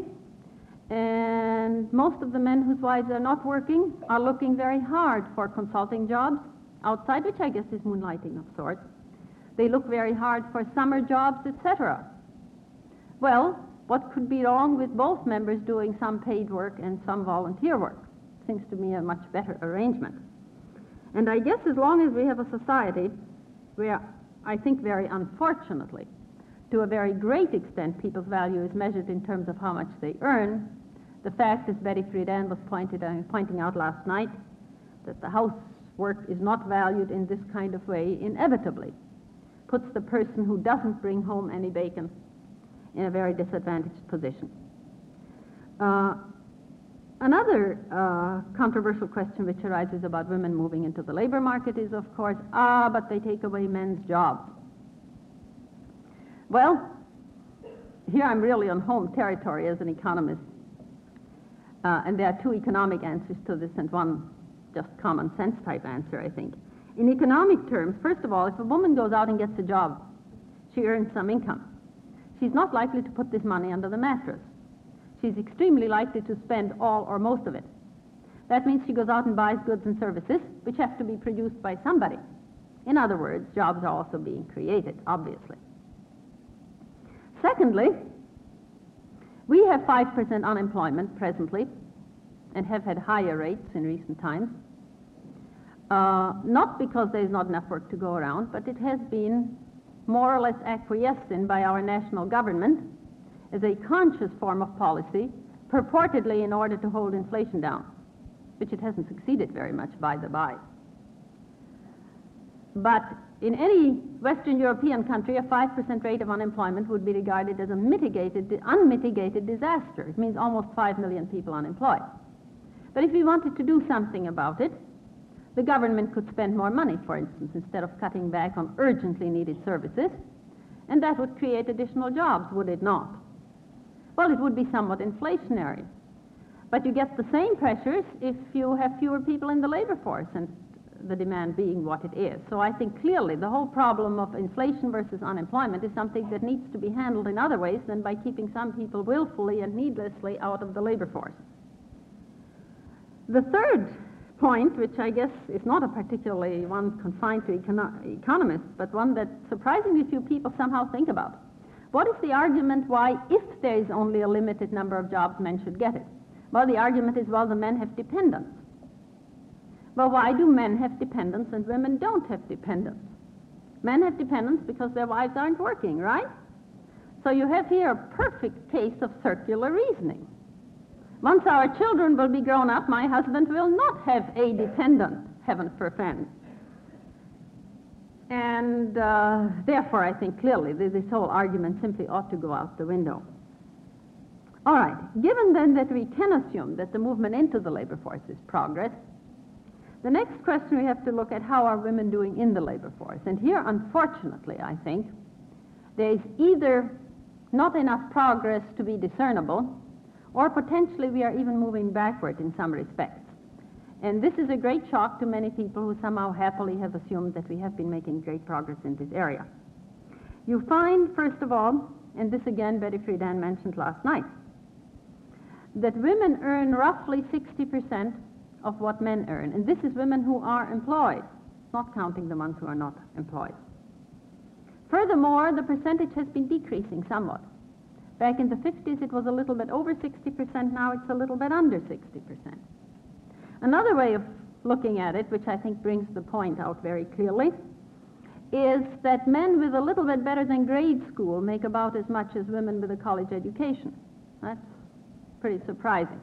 and most of the men whose wives are not working are looking very hard for consulting jobs outside, which I guess is moonlighting of sorts. They look very hard for summer jobs, et cetera. Well, what could be wrong with both members doing some paid work and some volunteer work? Seems to me a much better arrangement. And I guess as long as we have a society where, I think very unfortunately, to a very great extent, people's value is measured in terms of how much they earn, the fact, as Betty Friedan was pointed, uh, pointing out last night, that the housework is not valued in this kind of way inevitably puts the person who doesn't bring home any bacon in a very disadvantaged position. Uh, Another uh, controversial question which arises about women moving into the labor market is, of course, ah, but they take away men's jobs. Well, here I'm really on home territory as an economist. Uh, and there are two economic answers to this and one just common sense type answer, I think. In economic terms, first of all, if a woman goes out and gets a job, she earns some income. She's not likely to put this money under the mattress. She's extremely likely to spend all or most of it. That means she goes out and buys goods and services, which have to be produced by somebody. In other words, jobs are also being created, obviously. Secondly, we have five percent unemployment presently and have had higher rates in recent times. Uh, not because there's not enough work to go around, but it has been more or less acquiesced in by our national government as a conscious form of policy, purportedly in order to hold inflation down, which it hasn't succeeded very much, by the by. But in any Western European country, a five percent rate of unemployment would be regarded as a mitigated, unmitigated disaster. It means almost five million people unemployed. But if we wanted to do something about it, the government could spend more money, for instance, instead of cutting back on urgently needed services, and that would create additional jobs, would it not? Well, it would be somewhat inflationary. But you get the same pressures if you have fewer people in the labor force, and the demand being what it is. So I think clearly the whole problem of inflation versus unemployment is something that needs to be handled in other ways than by keeping some people willfully and needlessly out of the labor force. The third point, which I guess is not a particularly one confined to econo- economists, but one that surprisingly few people somehow think about. What is the argument why, if there is only a limited number of jobs, men should get it? Well, the argument is, well, the men have dependents. Well, why do men have dependents and women don't have dependents? Men have dependents because their wives aren't working, right? So you have here a perfect case of circular reasoning. Once our children will be grown up, my husband will not have a dependent, heaven forfend. And uh, therefore, I think clearly that this whole argument simply ought to go out the window. All right, given then that we can assume that the movement into the labor force is progress, the next question we have to look at, how are women doing in the labor force? And here, unfortunately, I think, there is either not enough progress to be discernible, or potentially we are even moving backward in some respects. And this is a great shock to many people who somehow happily have assumed that we have been making great progress in this area. You find, first of all, and this again Betty Friedan mentioned last night, that women earn roughly sixty percent of what men earn. And this is women who are employed, not counting the ones who are not employed. Furthermore, the percentage has been decreasing somewhat. Back in the fifties, it was a little bit over sixty percent. Now it's a little bit under sixty percent. Another way of looking at it, which I think brings the point out very clearly, is that men with a little bit better than grade school make about as much as women with a college education. That's pretty surprising.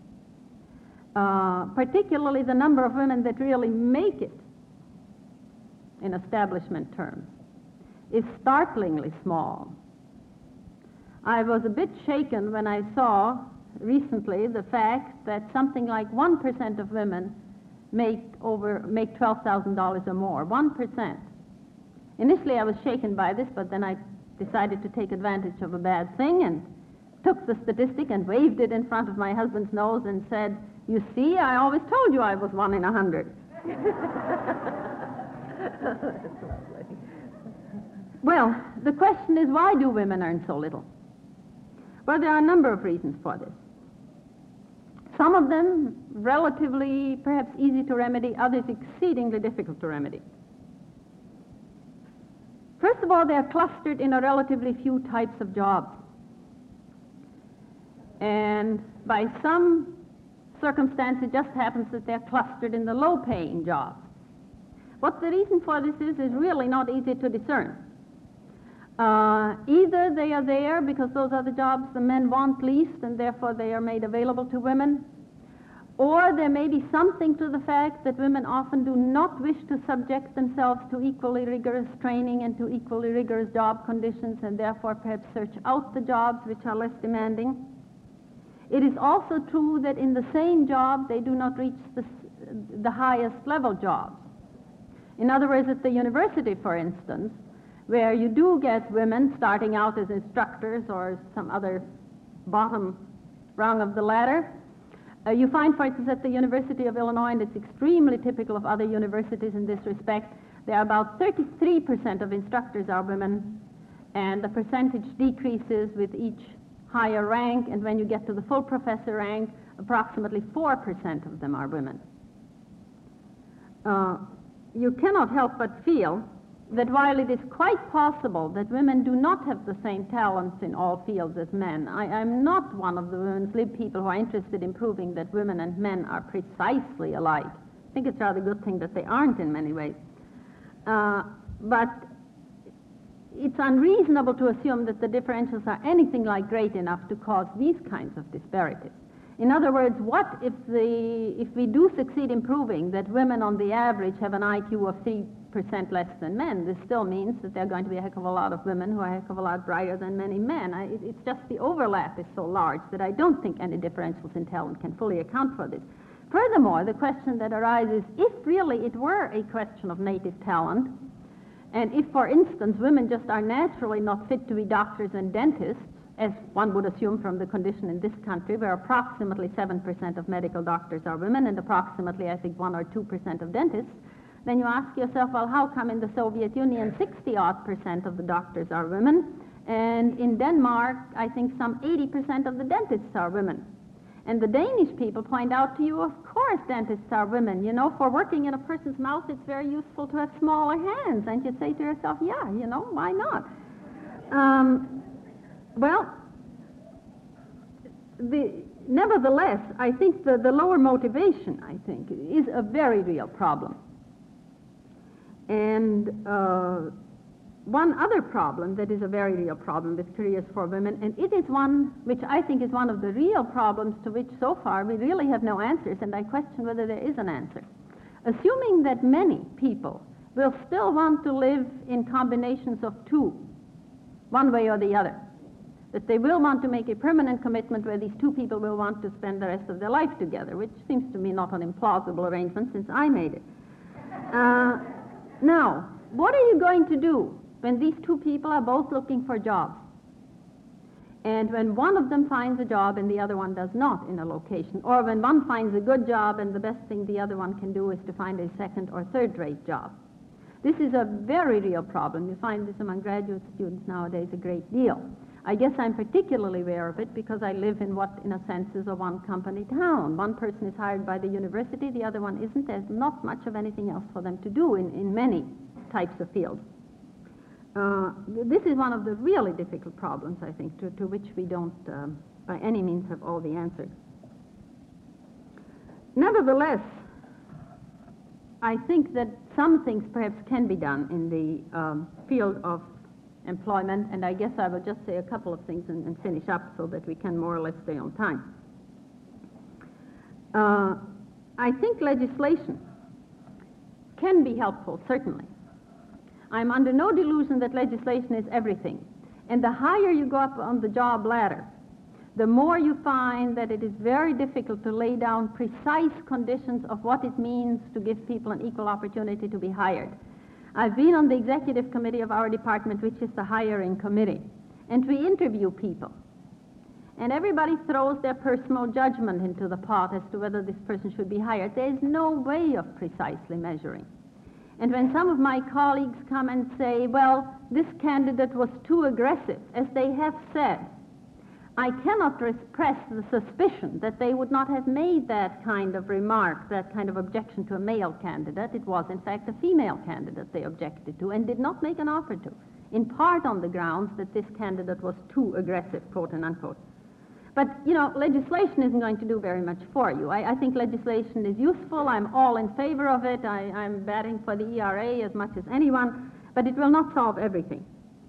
Uh, particularly the number of women that really make it in establishment terms is startlingly small. I was a bit shaken when I saw recently the fact that something like one percent of women make over make twelve thousand dollars or more. one percent. Initially I was shaken by this, but then I decided to take advantage of a bad thing and took the statistic and waved it in front of my husband's nose and said, "You see, I always told you I was one in a hundred." Well, the question is, why do women earn so little? Well, there are a number of reasons for this. Some of them relatively perhaps easy to remedy, others exceedingly difficult to remedy. First of all, they are clustered in a relatively few types of jobs. And by some circumstance, it just happens that they're clustered in the low-paying jobs. What the reason for this is, is really not easy to discern. Uh, either they are there because those are the jobs the men want least, and therefore they are made available to women, or there may be something to the fact that women often do not wish to subject themselves to equally rigorous training and to equally rigorous job conditions, and therefore perhaps search out the jobs which are less demanding. It is also true that in the same job they do not reach the, the highest level jobs. In other words, at the university, for instance, where you do get women starting out as instructors or some other bottom rung of the ladder, uh, you find, for instance, at the University of Illinois, and it's extremely typical of other universities in this respect, there are about thirty-three percent of instructors are women, and the percentage decreases with each higher rank, and when you get to the full professor rank, approximately four percent of them are women. Uh, you cannot help but feel that while it is quite possible that women do not have the same talents in all fields as men, I, I'm not one of the women's lib people who are interested in proving that women and men are precisely alike. I think it's a rather good thing that they aren't in many ways. Uh, but it's unreasonable to assume that the differentials are anything like great enough to cause these kinds of disparities. In other words, what if, the, if we do succeed in proving that women on the average have an I Q of three percent less than men? This still means that there are going to be a heck of a lot of women who are a heck of a lot brighter than many men. I, it, it's just the overlap is so large that I don't think any differentials in talent can fully account for this. Furthermore, the question that arises, if really it were a question of native talent, and if, for instance, women just are naturally not fit to be doctors and dentists, as one would assume from the condition in this country, where approximately seven percent of medical doctors are women and approximately, I think, one or two percent of dentists, then you ask yourself, well, how come in the Soviet Union sixty-odd percent of the doctors are women, and in Denmark, I think some eighty percent of the dentists are women? And the Danish people point out to you, of course dentists are women. You know, for working in a person's mouth, it's very useful to have smaller hands. And you say to yourself, yeah, you know, why not? Um, well, the, nevertheless, I think the, the lower motivation, I think, is a very real problem. And uh, one other problem that is a very real problem with careers for women, and it is one which I think is one of the real problems to which so far we really have no answers, and I question whether there is an answer. Assuming that many people will still want to live in combinations of two, one way or the other, that they will want to make a permanent commitment where these two people will want to spend the rest of their life together, which seems to me not an implausible arrangement since I made it. Uh, now, what are you going to do when these two people are both looking for jobs, and when one of them finds a job and the other one does not in a location, or when one finds a good job and the best thing the other one can do is to find a second or third-rate job? This is a very real problem. You find this among graduate students nowadays a great deal. I guess I'm particularly aware of it because I live in what, in a sense, is a one-company town. One person is hired by the university, the other one isn't. There's not much of anything else for them to do in, in many types of fields. Uh, this is one of the really difficult problems, I think, to, to which we don't um, by any means have all the answers. Nevertheless, I think that some things perhaps can be done in the um, field of employment, and I guess I will just say a couple of things and, and finish up so that we can more or less stay on time. Uh, I think legislation can be helpful, certainly. I'm under no delusion that legislation is everything. And the higher you go up on the job ladder, the more you find that it is very difficult to lay down precise conditions of what it means to give people an equal opportunity to be hired. I've been on the executive committee of our department, which is the hiring committee, and we interview people. And everybody throws their personal judgment into the pot as to whether this person should be hired. There is no way of precisely measuring. And when some of my colleagues come and say, well, this candidate was too aggressive, as they have said, I cannot repress the suspicion that they would not have made that kind of remark, that kind of objection to a male candidate. It was, in fact, a female candidate they objected to and did not make an offer to, in part on the grounds that this candidate was too aggressive, quote and unquote. But, you know, legislation isn't going to do very much for you. I, I think legislation is useful. I'm all in favor of it. I, I'm batting for the E R A as much as anyone, but it will not solve everything.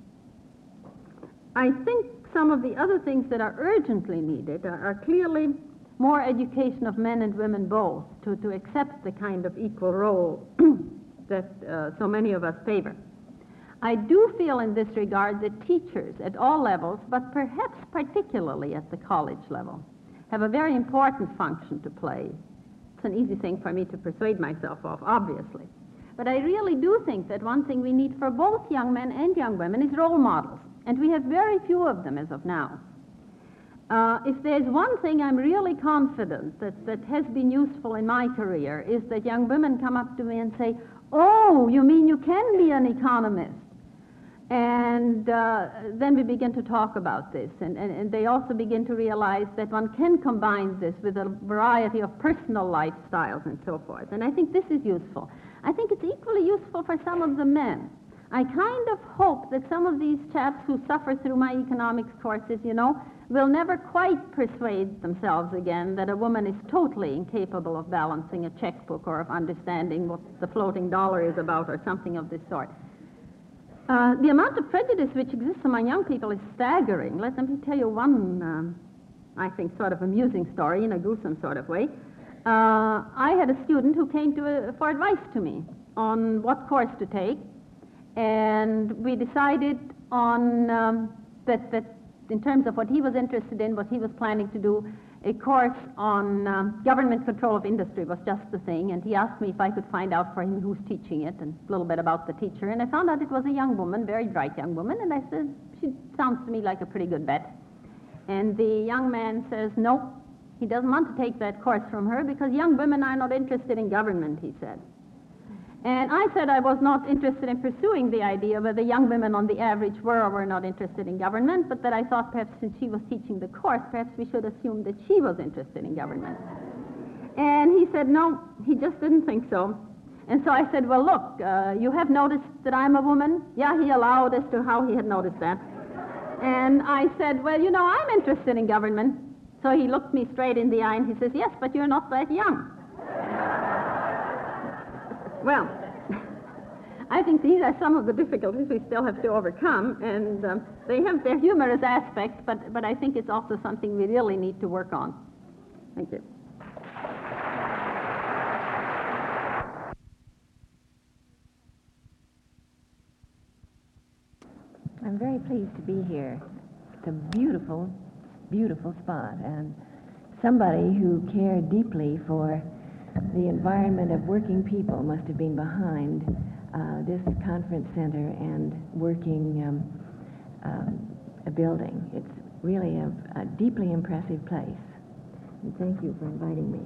I think some of the other things that are urgently needed are, are clearly more education of men and women both to, to accept the kind of equal role that uh, so many of us favor. I do feel in this regard that teachers at all levels, but perhaps particularly at the college level, have a very important function to play. It's an easy thing for me to persuade myself of, obviously. But I really do think that one thing we need for both young men and young women is role models, and we have very few of them as of now. Uh, if there's one thing I'm really confident that, that has been useful in my career is that young women come up to me and say, oh, you mean you can be an economist? And uh, then we begin to talk about this, and, and, and they also begin to realize that one can combine this with a variety of personal lifestyles and so forth. And I think this is useful. I think it's equally useful for some of the men. I kind of hope that some of these chaps who suffer through my economics courses, you know, will never quite persuade themselves again that a woman is totally incapable of balancing a checkbook or of understanding what the floating dollar is about or something of this sort. Uh, the amount of prejudice which exists among young people is staggering. Let me tell you one, um, I think, sort of amusing story in a gruesome sort of way. Uh, I had a student who came to uh, for advice to me on what course to take, and we decided on um, that, that in terms of what he was interested in, what he was planning to do, a course on um, government control of industry was just the thing, and he asked me if I could find out for him who's teaching it and a little bit about the teacher, and I found out it was a young woman, very bright young woman, and I said, she sounds to me like a pretty good bet. And the young man says, nope, he doesn't want to take that course from her because young women are not interested in government, he said. And I said I was not interested in pursuing the idea whether young women on the average were or were not interested in government, but that I thought perhaps since she was teaching the course, perhaps we should assume that she was interested in government. And he said, no, he just didn't think so. And so I said, well, look, uh, you have noticed that I'm a woman? Yeah, he allowed as to how he had noticed that. And I said, well, you know, I'm interested in government. So he looked me straight in the eye and he says, yes, but you're not that young. Well, I think these are some of the difficulties we still have to overcome, and um, they have their humorous aspects, but, but I think it's also something we really need to work on. Thank you.
I'm very pleased to be here. It's a beautiful, beautiful spot, and somebody who cared deeply for the environment of working people must have been behind uh, this conference center and working um, um, a building. It's really a, a deeply impressive place. And thank you for inviting me.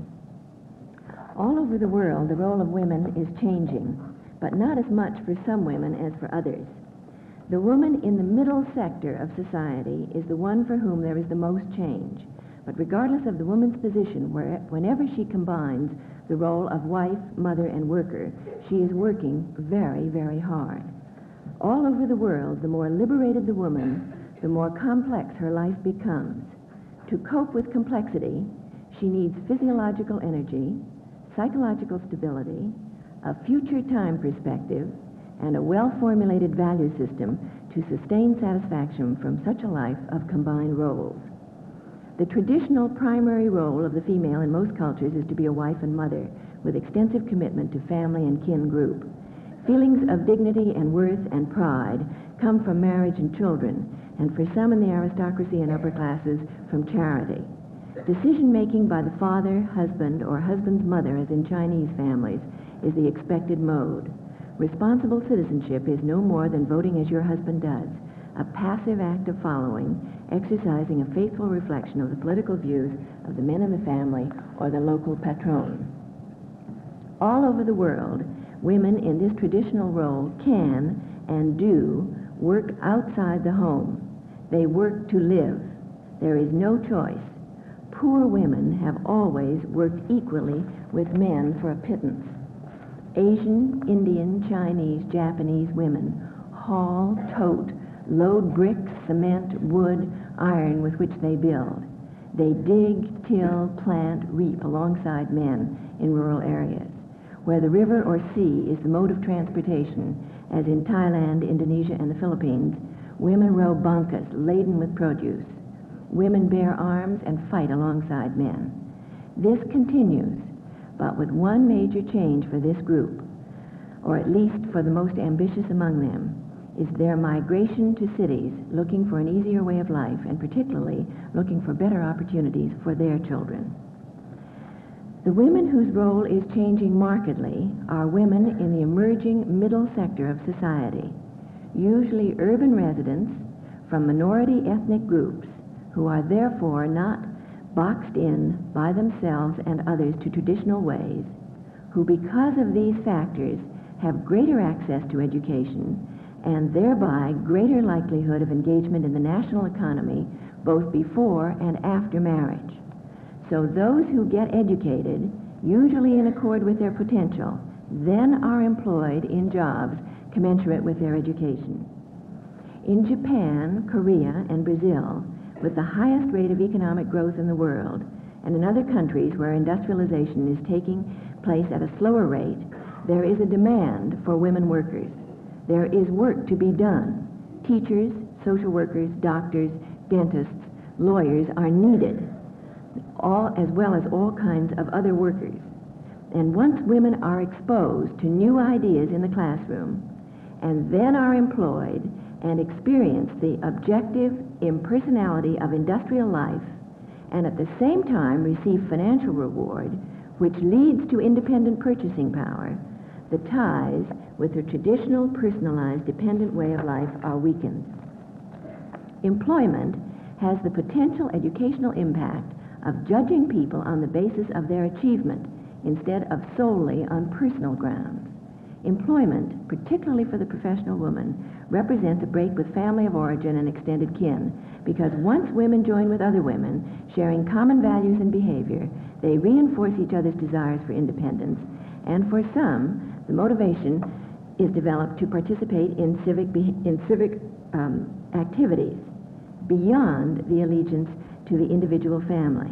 All over the world, the role of women is changing, but not as much for some women as for others. The woman in the middle sector of society is the one for whom there is the most change. But regardless of the woman's position, where, whenever she combines the role of wife, mother, and worker, she is working very, very hard. All over the world, the more liberated the woman, the more complex her life becomes. To cope with complexity, she needs physiological energy, psychological stability, a future time perspective, and a well-formulated value system to sustain satisfaction from such a life of combined roles. The traditional primary role of the female in most cultures is to be a wife and mother, with extensive commitment to family and kin group. Feelings of dignity and worth and pride come from marriage and children, and for some in the aristocracy and upper classes, from charity. Decision-making by the father, husband, or husband's mother, as in Chinese families, is the expected mode. Responsible citizenship is no more than voting as your husband does, a passive act of following, exercising a faithful reflection of the political views of the men in the family or the local patron. All over the world, women in this traditional role can and do work outside the home. They work to live. There is no choice. Poor women have always worked equally with men for a pittance. Asian, Indian, Chinese, Japanese women haul, tote, load bricks, cement, wood, iron with which they build. They dig, till, plant, reap alongside men in rural areas. Where the river or sea is the mode of transportation, as in Thailand, Indonesia, and the Philippines, women row bankas laden with produce. Women bear arms and fight alongside men. This continues, but with one major change for this group, or at least for the most ambitious among them, is their migration to cities, looking for an easier way of life, and particularly looking for better opportunities for their children. The women whose role is changing markedly are women in the emerging middle sector of society, usually urban residents from minority ethnic groups who are therefore not boxed in by themselves and others to traditional ways, who because of these factors have greater access to education and thereby greater likelihood of engagement in the national economy both before and after marriage. So those who get educated, usually in accord with their potential, then are employed in jobs commensurate with their education. In Japan, Korea, and Brazil, with the highest rate of economic growth in the world, and in other countries where industrialization is taking place at a slower rate, there is a demand for women workers. There is work to be done. Teachers, social workers, doctors, dentists, lawyers are needed, all, as well as all kinds of other workers. And once women are exposed to new ideas in the classroom, and then are employed and experience the objective impersonality of industrial life, and at the same time receive financial reward, which leads to independent purchasing power, the ties with the traditional personalized dependent way of life are weakened. Employment has the potential educational impact of judging people on the basis of their achievement instead of solely on personal grounds. Employment, particularly for the professional woman, represents a break with family of origin and extended kin, because once women join with other women, sharing common values and behavior, they reinforce each other's desires for independence, and for some, the motivation is developed to participate in civic, be- in civic um, activities beyond the allegiance to the individual family.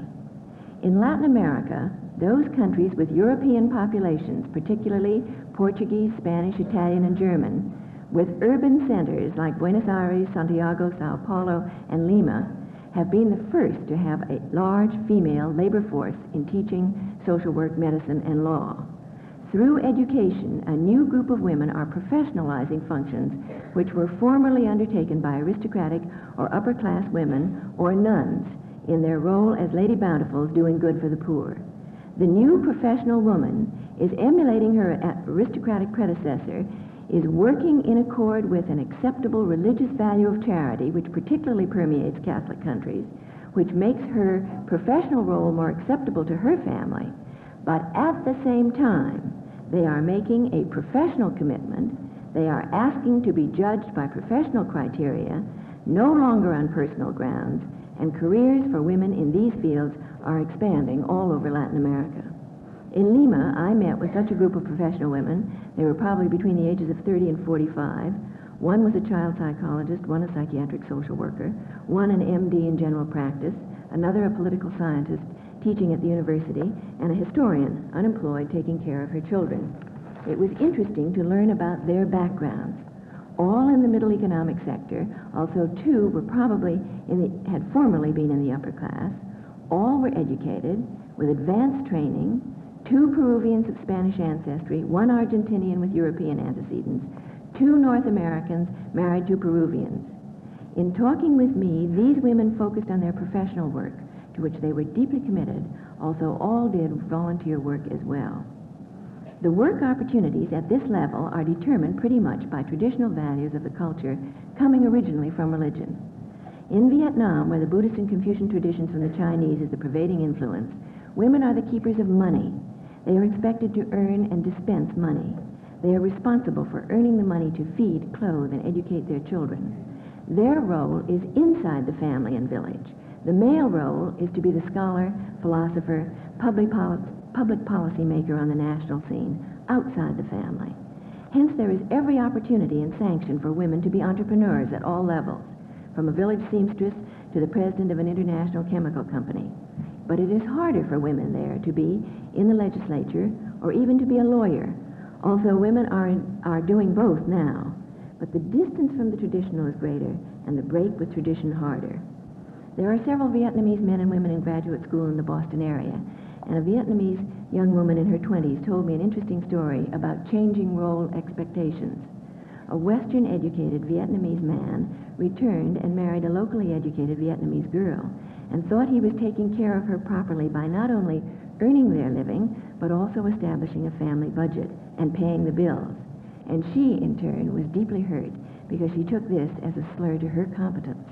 In Latin America, those countries with European populations, particularly Portuguese, Spanish, Italian, and German, with urban centers like Buenos Aires, Santiago, Sao Paulo, and Lima, have been the first to have a large female labor force in teaching social work, medicine, and law. Through education, a new group of women are professionalizing functions which were formerly undertaken by aristocratic or upper-class women or nuns in their role as Lady Bountifuls doing good for the poor. The new professional woman is emulating her aristocratic predecessor, is working in accord with an acceptable religious value of charity, which particularly permeates Catholic countries, which makes her professional role more acceptable to her family. But at the same time, they are making a professional commitment. They are asking to be judged by professional criteria, no longer on personal grounds, and careers for women in these fields are expanding all over Latin America. In Lima, I met with such a group of professional women. They were probably between the ages of thirty and forty-five. One was a child psychologist, one a psychiatric social worker, one an M D in general practice, another a political scientist teaching at the university, and a historian, unemployed, taking care of her children. It was interesting to learn about their backgrounds. All in the middle economic sector, although two were probably in the, had formerly been in the upper class. All were educated with advanced training, two Peruvians of Spanish ancestry, one Argentinian with European antecedents, two North Americans married to Peruvians. In talking with me, these women focused on their professional work, to which they were deeply committed, although all did volunteer work as well. The work opportunities at this level are determined pretty much by traditional values of the culture coming originally from religion. In Vietnam, where the Buddhist and Confucian traditions from the Chinese is the pervading influence, women are the keepers of money. They are expected to earn and dispense money. They are responsible for earning the money to feed, clothe, and educate their children. Their role is inside the family and village. The male role is to be the scholar, philosopher, public, poli- public policy maker on the national scene, outside the family. Hence, there is every opportunity and sanction for women to be entrepreneurs at all levels, from a village seamstress to the president of an international chemical company. But it is harder for women there to be in the legislature or even to be a lawyer, although women are, in, are doing both now. But the distance from the traditional is greater and the break with tradition harder. There are several Vietnamese men and women in graduate school in the Boston area, and a Vietnamese young woman in her twenties told me an interesting story about changing role expectations. A Western-educated Vietnamese man returned and married a locally educated Vietnamese girl and thought he was taking care of her properly by not only earning their living, but also establishing a family budget and paying the bills. And she, in turn, was deeply hurt because she took this as a slur to her competence.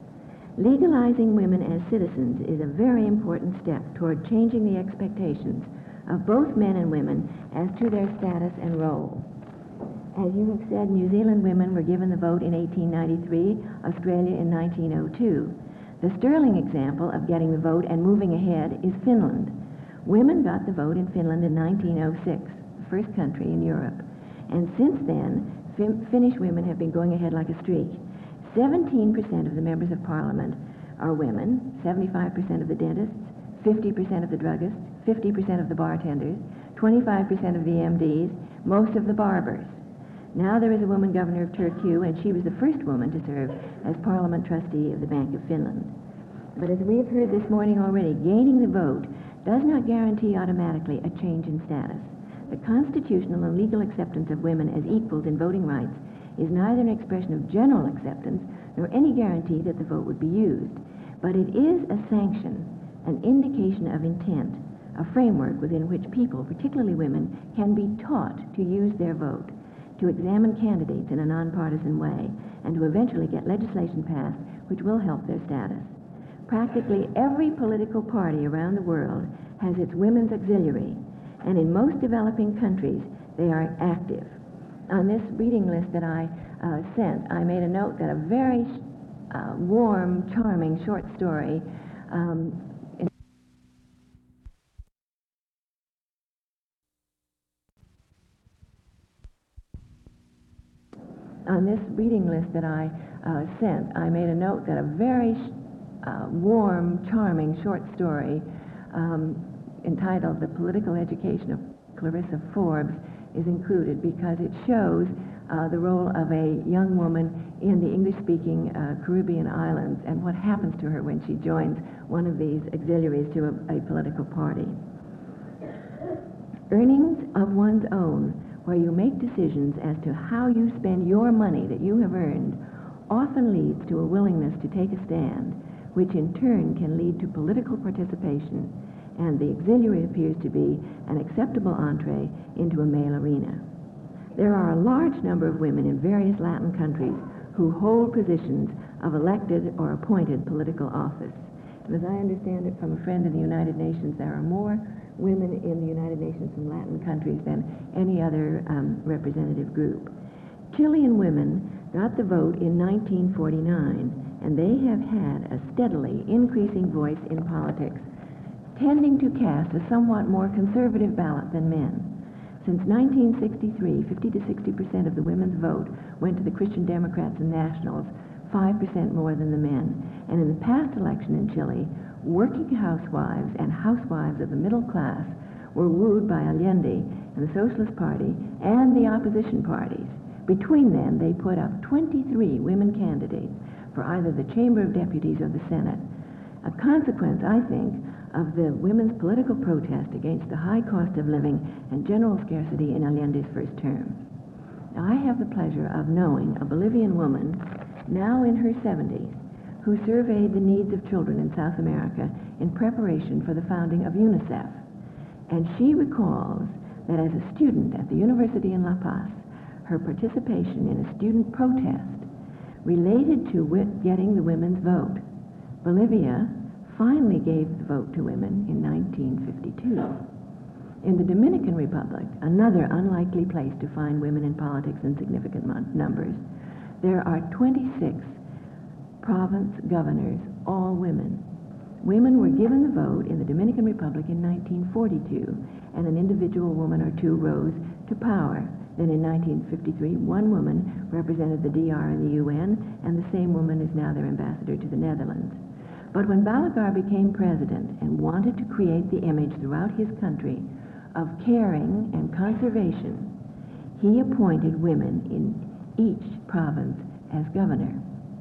Legalizing women as citizens is a very important step toward changing the expectations of both men and women as to their status and role. As you have said, New Zealand women were given the vote in eighteen ninety-three, Australia in nineteen oh two. The sterling example of getting the vote and moving ahead is Finland. Women got the vote in Finland in nineteen oh six, the first country in Europe. And since then, fin- Finnish women have been going ahead like a streak. seventeen percent of the members of parliament are women, seventy-five percent of the dentists, fifty percent of the druggists, fifty percent of the bartenders, twenty-five percent of the M Ds, most of the barbers. Now there is a woman governor of Turku, and she was the first woman to serve as parliament trustee of the Bank of Finland. But as we have heard this morning already, gaining the vote does not guarantee automatically a change in status. The constitutional and legal acceptance of women as equals in voting rights is neither an expression of general acceptance nor any guarantee that the vote would be used. But it is a sanction, an indication of intent, a framework within which people, particularly women, can be taught to use their vote, to examine candidates in a nonpartisan way, and to eventually get legislation passed which will help their status. Practically every political party around the world has its women's auxiliary, and in most developing countries, they are active. On this reading list that I uh, sent, I made a note that a very uh, warm, charming short story um, in on this reading list that I uh, sent, I made a note that a very uh, warm, charming short story um, entitled The Political Education of Clarissa Forbes is included because it shows uh, the role of a young woman in the English-speaking uh, Caribbean islands and what happens to her when she joins one of these auxiliaries to a, a political party. Earnings of one's own, where you make decisions as to how you spend your money that you have earned, often leads to a willingness to take a stand, which in turn can lead to political participation, and the auxiliary appears to be an acceptable entree into a male arena. There are a large number of women in various Latin countries who hold positions of elected or appointed political office. And as I understand it from a friend in the United Nations, there are more women in the United Nations from Latin countries than any other um, representative group. Chilean women got the vote in nineteen forty-nine, and they have had a steadily increasing voice in politics, tending to cast a somewhat more conservative ballot than men. Since nineteen sixty-three, fifty to sixty percent of the women's vote went to the Christian Democrats and Nationals, five percent more than the men. And in the past election in Chile, working housewives and housewives of the middle class were wooed by Allende and the Socialist Party and the opposition parties. Between them, they put up twenty-three women candidates for either the Chamber of Deputies or the Senate. A consequence, I think, of the women's political protest against the high cost of living and general scarcity in Allende's first term. Now, I have the pleasure of knowing a Bolivian woman, now in her seventies, who surveyed the needs of children in South America in preparation for the founding of UNICEF. And she recalls that as a student at the University in La Paz, her participation in a student protest related to getting the women's vote. Bolivia finally gave the vote to women in nineteen fifty-two. In the Dominican Republic, another unlikely place to find women in politics in significant numbers, there are twenty-six province governors, all women. Women were given the vote in the Dominican Republic in nineteen forty-two, and an individual woman or two rose to power. Then in nineteen fifty-three, one woman represented the D R in the U N, and the same woman is now their ambassador to the Netherlands. But when Balaguer became president and wanted to create the image throughout his country of caring and conservation, he appointed women in each province as governor.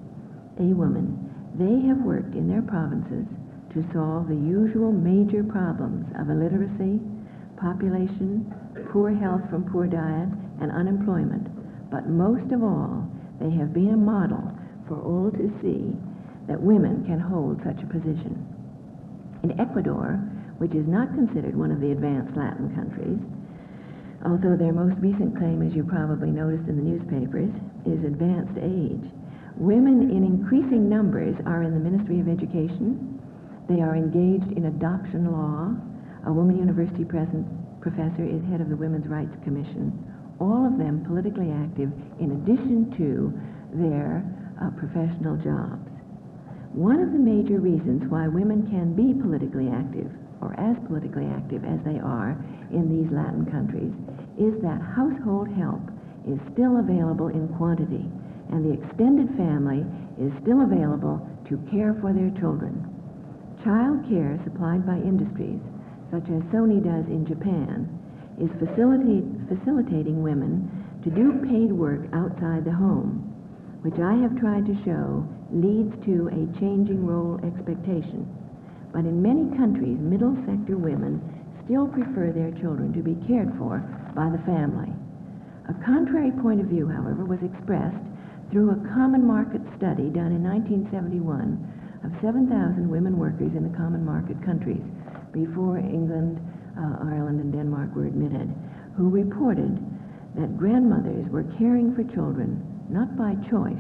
A woman. They have worked in their provinces to solve the usual major problems of illiteracy, population, poor health from poor diet, and unemployment. But most of all, they have been a model for all to see that women can hold such a position. In Ecuador, which is not considered one of the advanced Latin countries, although their most recent claim, as you probably noticed in the newspapers, is advanced age, women in increasing numbers are in the Ministry of Education. They are engaged in adoption law. A woman university present professor is head of the Women's Rights Commission. All of them politically active in addition to their uh, professional jobs. One of the major reasons why women can be politically active, or as politically active as they are in these Latin countries, is that household help is still available in quantity, and the extended family is still available to care for their children. Child care supplied by industries, such as Sony does in Japan, is facilitate, facilitating women to do paid work outside the home, which I have tried to show leads to a changing role expectation. But in many countries, middle sector women still prefer their children to be cared for by the family. A contrary point of view, however, was expressed through a common market study done in nineteen seventy-one of seven thousand women workers in the common market countries before England, uh, Ireland, and Denmark were admitted, who reported that grandmothers were caring for children not by choice,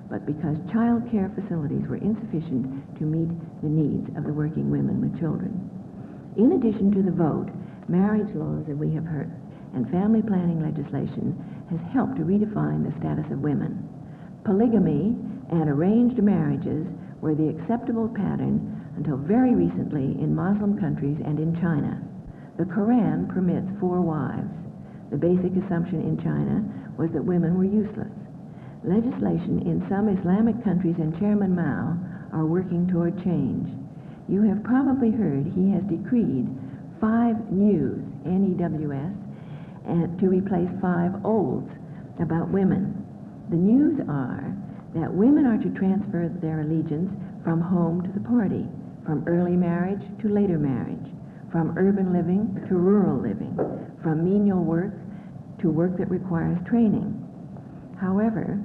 but because child care facilities were insufficient to meet the needs of the working women with children. In addition to the vote, marriage laws that we have heard and family planning legislation has helped to redefine the status of women. Polygamy and arranged marriages were the acceptable pattern until very recently in Muslim countries and in China. The Quran permits four wives. The basic assumption in China was that women were useless. Legislation in some Islamic countries and Chairman Mao are working toward change. You have probably heard he has decreed five news, N E W S, and to replace five olds about women. The news are that women are to transfer their allegiance from home to the party, from early marriage to later marriage, from urban living to rural living, from menial work to work that requires training. However,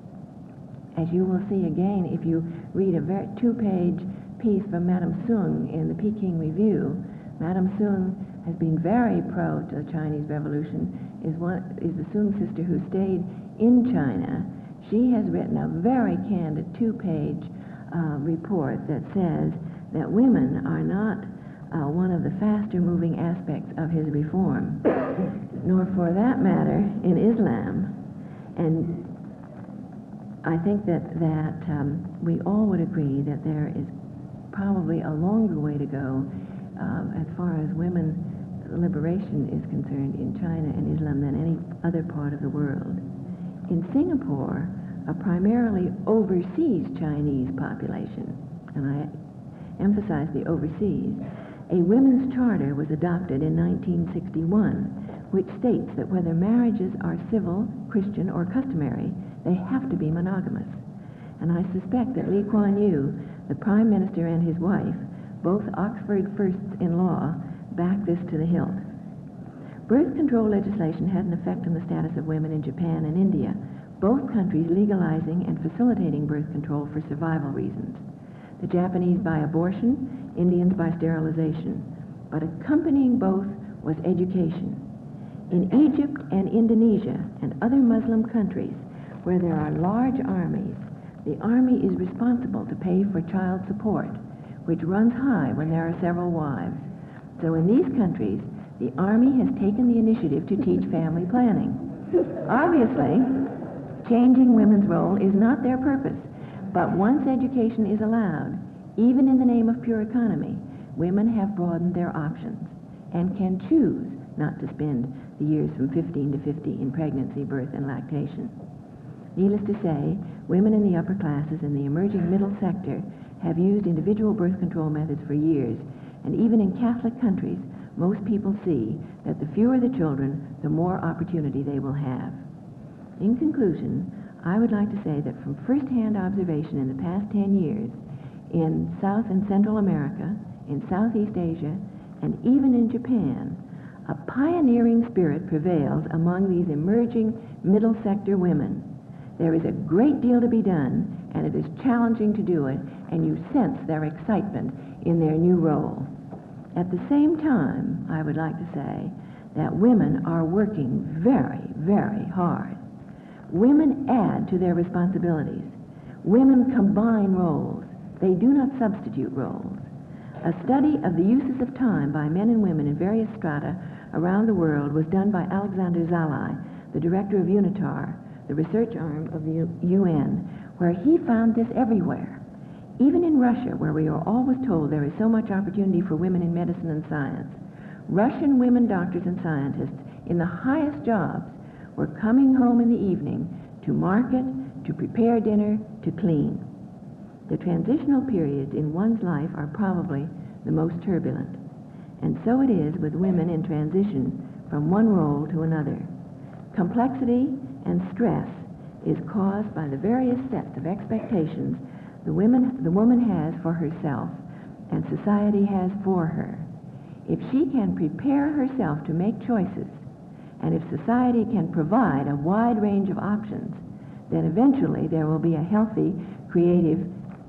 as you will see again if you read a very two-page piece from Madame Sung in the Peking Review, Madame Sung has been very pro to the Chinese Revolution, is, one, is the Sung sister who stayed in China. She has written a very candid two-page uh, report that says that women are not uh, one of the faster-moving aspects of his reform, nor for that matter in Islam. And I think that, that um, we all would agree that there is probably a longer way to go uh, as far as women's liberation is concerned in China and Islam than any other part of the world. In Singapore, a primarily overseas Chinese population, and I emphasize the overseas, a women's charter was adopted in nineteen sixty-one, which states that whether marriages are civil, Christian, or customary, they have to be monogamous. And I suspect that Lee Kuan Yew, the Prime Minister, and his wife, both Oxford firsts in law, back this to the hilt. Birth control legislation had an effect on the status of women in Japan and India, both countries legalizing and facilitating birth control for survival reasons. The Japanese by abortion, Indians by sterilization. But accompanying both was education. In Egypt and Indonesia and other Muslim countries where there are large armies, the army is responsible to pay for child support, which runs high when there are several wives. So in these countries, the army has taken the initiative to teach family planning. Obviously, changing women's role is not their purpose, but once education is allowed, even in the name of pure economy, women have broadened their options and can choose not to spend the years from fifteen to fifty in pregnancy, birth, and lactation. Needless to say, women in the upper classes and the emerging middle sector have used individual birth control methods for years, and even in Catholic countries, most people see that the fewer the children, the more opportunity they will have. In conclusion, I would like to say that from first-hand observation in the past ten years, in South and Central America, in Southeast Asia, and even in Japan, a pioneering spirit prevails among these emerging middle sector women. There is a great deal to be done, and it is challenging to do it, and you sense their excitement in their new role. At the same time, I would like to say that women are working very, very hard. Women add to their responsibilities. Women combine roles. They do not substitute roles. A study of the uses of time by men and women in various strata around the world was done by Alexander Zalai, the director of UNITAR, the research arm of the U N, where he found this everywhere. Even in Russia, where we are always told there is so much opportunity for women in medicine and science, Russian women doctors and scientists in the highest jobs were coming home in the evening to market, to prepare dinner, to clean. The transitional periods in one's life are probably the most turbulent. And so it is with women in transition from one role to another. Complexity and stress is caused by the various sets of expectations the, women, the woman has for herself and society has for her. If she can prepare herself to make choices, and if society can provide a wide range of options, then eventually there will be a healthy, creative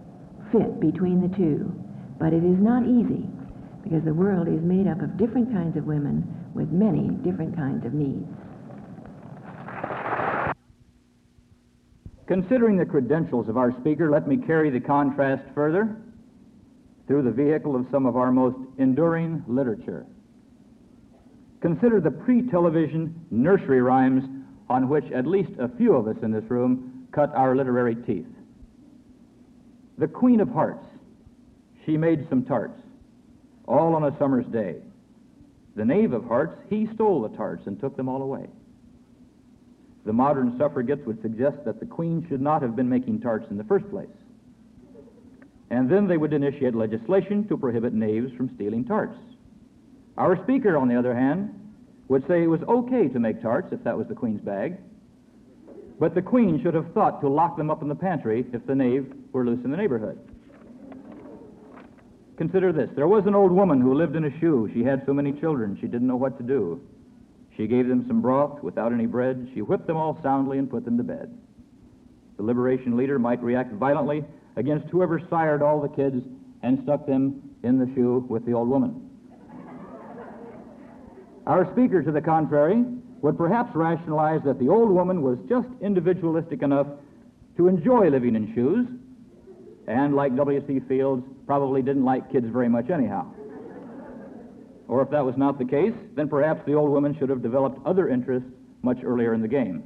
fit between the two. But it is not easy, because the world is made up of different kinds of women with many different kinds of needs.
Considering the credentials of our speaker, let me carry the contrast further through the vehicle of some of our most enduring literature. Consider the pre-television nursery rhymes on which at least a few of us in this room cut our literary teeth. The Queen of Hearts, she made some tarts, all on a summer's day. The Knave of Hearts, he stole the tarts and took them all away. The modern suffragettes would suggest that the Queen should not have been making tarts in the first place. And then they would initiate legislation to prohibit knaves from stealing tarts. Our speaker, on the other hand, would say it was okay to make tarts if that was the Queen's bag, but the Queen should have thought to lock them up in the pantry if the knave were loose in the neighborhood. Consider this. There was an old woman who lived in a shoe. She had so many children, she didn't know what to do. She gave them some broth without any bread. She whipped them all soundly and put them to bed. The liberation leader might react violently against whoever sired all the kids and stuck them in the shoe with the old woman. Our speaker, to the contrary, would perhaps rationalize that the old woman was just individualistic enough to enjoy living in shoes, and like W C Fields, probably didn't like kids very much anyhow. Or if that was not the case, then perhaps the old woman should have developed other interests much earlier in the game.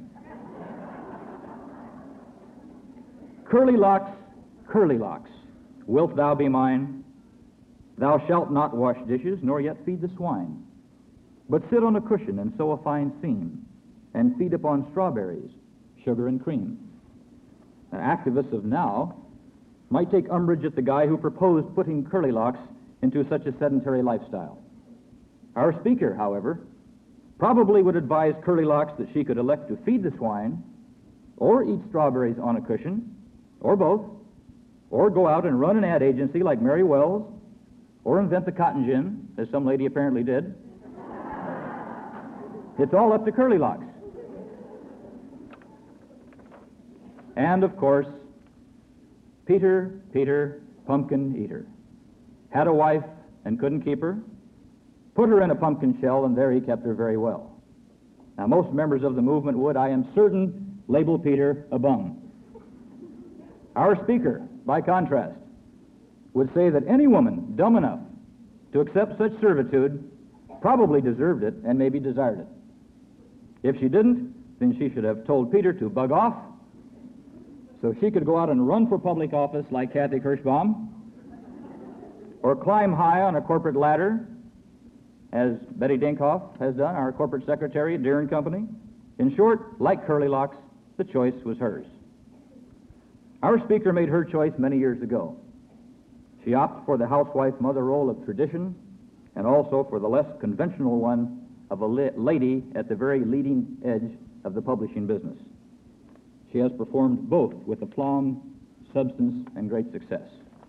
Curly locks, curly locks, wilt thou be mine? Thou shalt not wash dishes, nor yet feed the swine, but sit on a cushion and sew a fine seam, and feed upon strawberries, sugar and cream. Now, activists of now might take umbrage at the guy who proposed putting curly locks into such a sedentary lifestyle. Our speaker, however, probably would advise curly locks that she could elect to feed the swine, or eat strawberries on a cushion, or both, or go out and run an ad agency like Mary Wells, or invent the cotton gin, as some lady apparently did. It's all up to curly locks. And, of course, Peter, Peter, pumpkin eater, had a wife and couldn't keep her, put her in a pumpkin shell, and there he kept her very well. Now, most members of the movement would, I am certain, label Peter a bum. Our speaker, by contrast, would say that any woman dumb enough to accept such servitude probably deserved it and maybe desired it. If she didn't, then she should have told Peter to bug off so she could go out and run for public office like Kathy Kirschbaum, or climb high on a corporate ladder, as Betty Dinkhoff has done, our corporate secretary at Deere and Company. In short, like curly locks, the choice was hers. Our speaker made her choice many years ago. She opted for the housewife mother role of tradition, and also for the less conventional one of a la- lady at the very leading edge of the publishing business. She has performed both with aplomb, substance, and great success.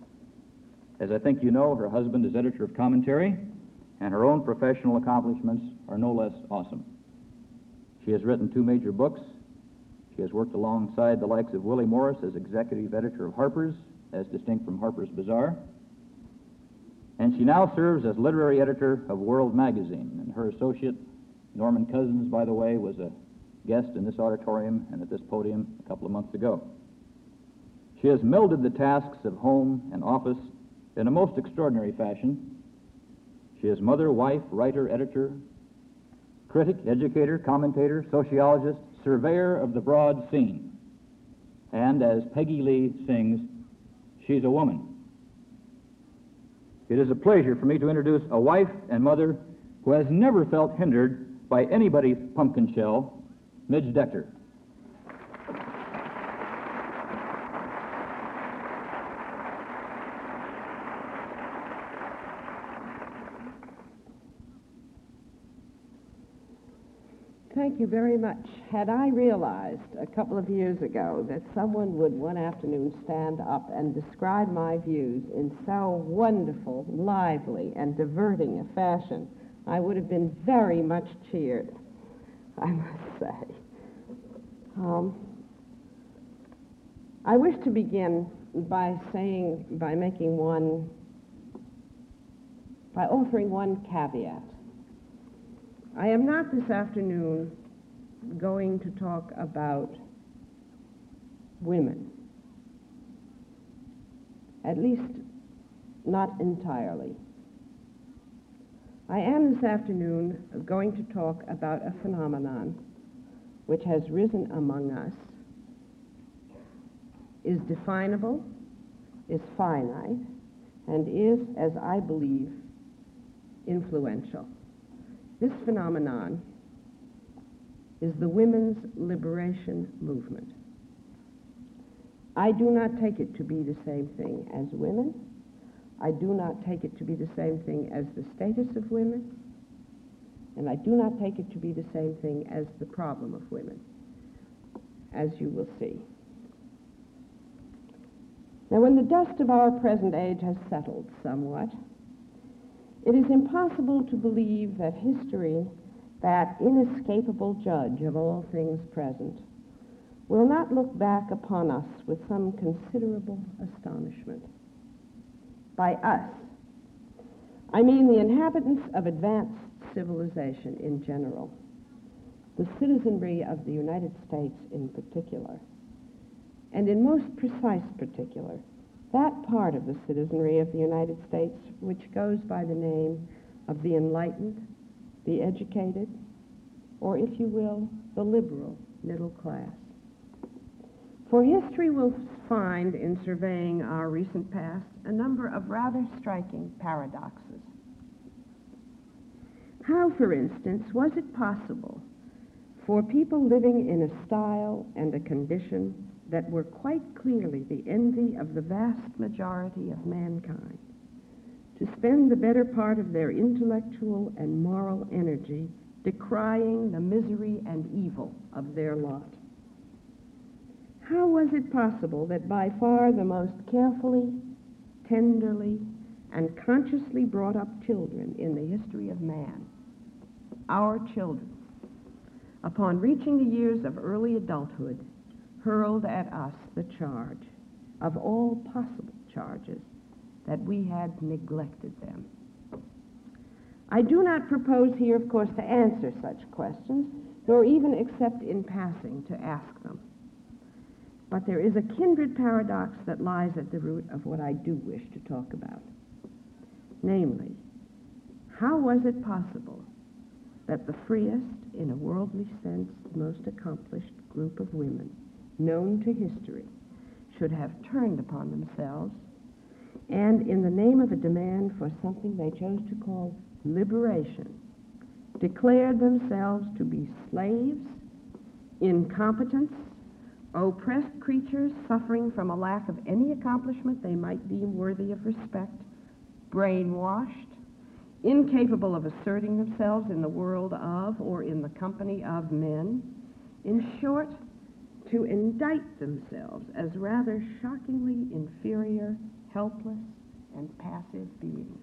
As I think you know, her husband is editor of commentary, and her own professional accomplishments are no less awesome. She has written two major books. She has worked alongside the likes of Willie Morris as executive editor of Harper's, as distinct from Harper's Bazaar. And she now serves as literary editor of World Magazine. And her associate, Norman Cousins, by the way, was a guest in this auditorium and at this podium a couple of months ago. She has melded the tasks of home and office in a most extraordinary fashion. She is mother, wife, writer, editor, critic, educator, commentator, sociologist, surveyor of the broad scene. And as Peggy Lee sings, she's a woman. It is a pleasure for me to introduce a wife and mother who has never felt hindered by anybody's pumpkin shell, Midge Decker.
Thank you very much. Had I realized a couple of years ago that someone would one afternoon stand up and describe my views in so wonderful, lively, and diverting a fashion, I would have been very much cheered, I must say. Um, I wish to begin by saying, by making one, by offering one caveat. I am not this afternoon going to talk about women. At least not entirely. I am this afternoon going to talk about a phenomenon which has risen among us, is definable, is finite, and is, as I believe, influential. This phenomenon is the women's liberation movement. I do not take it to be the same thing as women. I do not take it to be the same thing as the status of women. And I do not take it to be the same thing as the problem of women, as you will see. Now, when the dust of our present age has settled somewhat, it is impossible to believe that history, that inescapable judge of all things present, will not look back upon us with some considerable astonishment. By us, I mean the inhabitants of advanced civilization in general, the citizenry of the United States in particular, and in most precise particular, that part of the citizenry of the United States which goes by the name of the enlightened, the educated, or if you will, the liberal middle class. For history will find in surveying our recent past a number of rather striking paradoxes. How, for instance, was it possible for people living in a style and a condition that were quite clearly the envy of the vast majority of mankind to spend the better part of their intellectual and moral energy decrying the misery and evil of their lot? How was it possible that by far the most carefully, tenderly, and consciously brought up children in the history of man, our children, upon reaching the years of early adulthood, hurled at us the charge, of all possible charges, that we had neglected them? I do not propose here, of course, to answer such questions, nor even except in passing to ask them. But there is a kindred paradox that lies at the root of what I do wish to talk about. Namely, how was it possible that the freest, in a worldly sense, most accomplished group of women known to history should have turned upon themselves and, in the name of a demand for something they chose to call liberation, declared themselves to be slaves, incompetents, oppressed creatures suffering from a lack of any accomplishment they might deem worthy of respect, brainwashed, incapable of asserting themselves in the world of or in the company of men, in short, to indict themselves as rather shockingly inferior, helpless, and passive beings.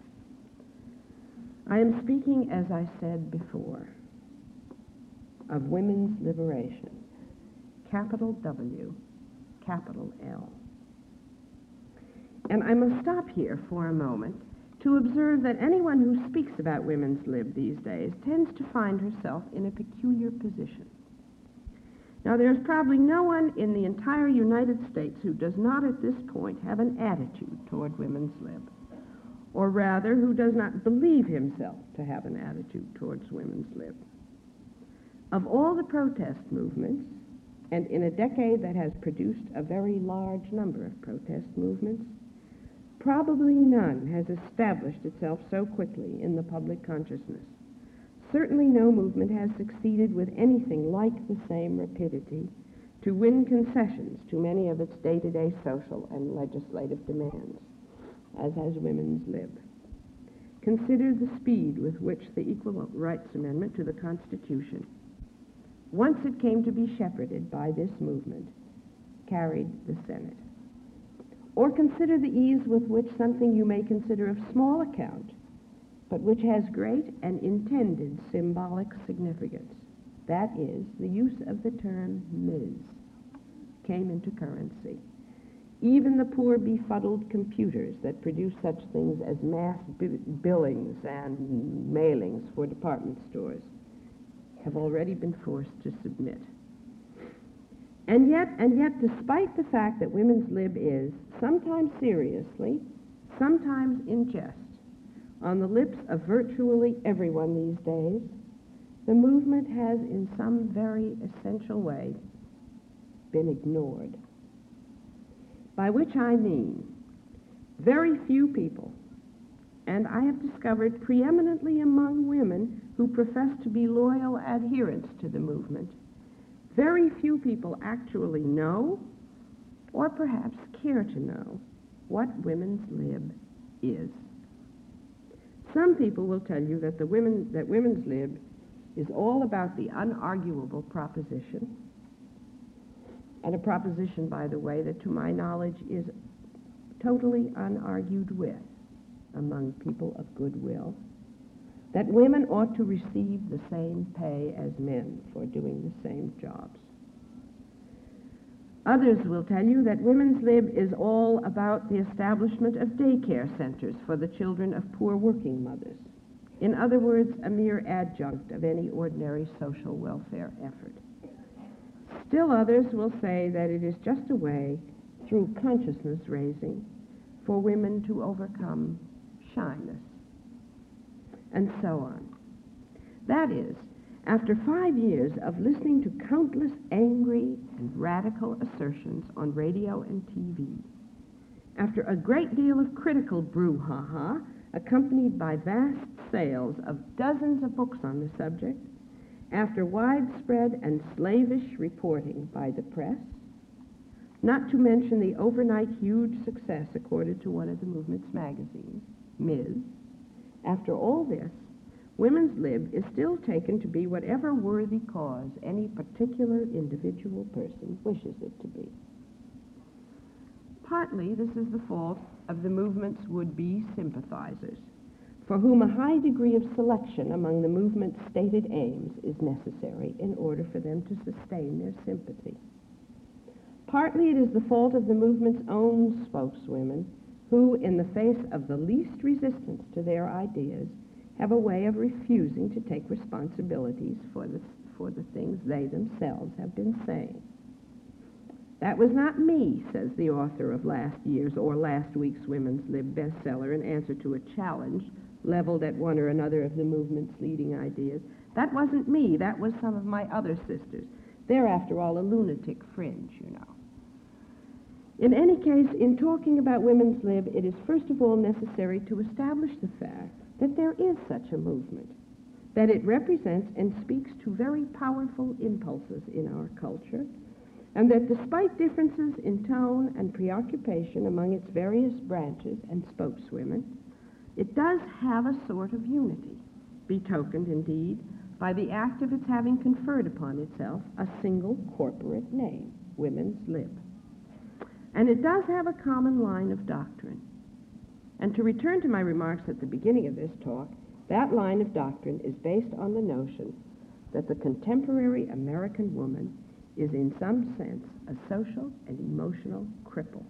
I am speaking, as I said before, of women's liberation. Capital W, capital L. And I must stop here for a moment to observe that anyone who speaks about women's lib these days tends to find herself in a peculiar position. Now, there's probably no one in the entire United States who does not at this point have an attitude toward women's lib, or rather, who does not believe himself to have an attitude towards women's lib. Of all the protest movements, and in a decade that has produced a very large number of protest movements, probably none has established itself so quickly in the public consciousness. Certainly no movement has succeeded with anything like the same rapidity to win concessions to many of its day-to-day social and legislative demands, as has women's lib. Consider the speed with which the Equal Rights Amendment to the Constitution, once it came to be shepherded by this movement, carried the Senate. Or consider the ease with which something you may consider of small account, but which has great and intended symbolic significance, that is, the use of the term Miz, came into currency. Even the poor befuddled computers that produce such things as mass bi- billings and mailings for department stores have already been forced to submit. And yet, and yet, despite the fact that women's lib is, sometimes seriously, sometimes in jest, on the lips of virtually everyone these days, the movement has in some very essential way been ignored. By which I mean, very few people, and I have discovered preeminently among women who profess to be loyal adherents to the movement, very few people actually know, or perhaps care to know, what women's lib is. Some people will tell you that the women that women's lib is all about the unarguable proposition, and a proposition, by the way, that to my knowledge is totally unargued with among people of goodwill, that women ought to receive the same pay as men for doing the same jobs. Others will tell you that women's lib is all about the establishment of daycare centers for the children of poor working mothers. In other words, a mere adjunct of any ordinary social welfare effort. Still others will say that it is just a way, through consciousness raising, for women to overcome shyness, and so on. That is, after five years of listening to countless angry and radical assertions on radio and T V, after a great deal of critical brouhaha, accompanied by vast sales of dozens of books on the subject, after widespread and slavish reporting by the press, not to mention the overnight huge success accorded to one of the movement's magazines, Miz, after all this, women's lib is still taken to be whatever worthy cause any particular individual person wishes it to be. Partly this is the fault of the movement's would-be sympathizers, for whom a high degree of selection among the movement's stated aims is necessary in order for them to sustain their sympathy. Partly it is the fault of the movement's own spokeswomen, who, in the face of the least resistance to their ideas, have a way of refusing to take responsibilities for the, for the things they themselves have been saying. That was not me, says the author of last year's or last week's Women's Lib bestseller in answer to a challenge leveled at one or another of the movement's leading ideas. That wasn't me. That was some of my other sisters. They're, after all, a lunatic fringe, you know. In any case, in talking about women's lib, it is first of all necessary to establish the fact that there is such a movement, that it represents and speaks to very powerful impulses in our culture, and that despite differences in tone and preoccupation among its various branches and spokeswomen, it does have a sort of unity, betokened indeed by the act of its having conferred upon itself a single corporate name, Women's Lib. And it does have a common line of doctrine. And to return to my remarks at the beginning of this talk, that line of doctrine is based on the notion that the contemporary American woman is in some sense a social and emotional cripple.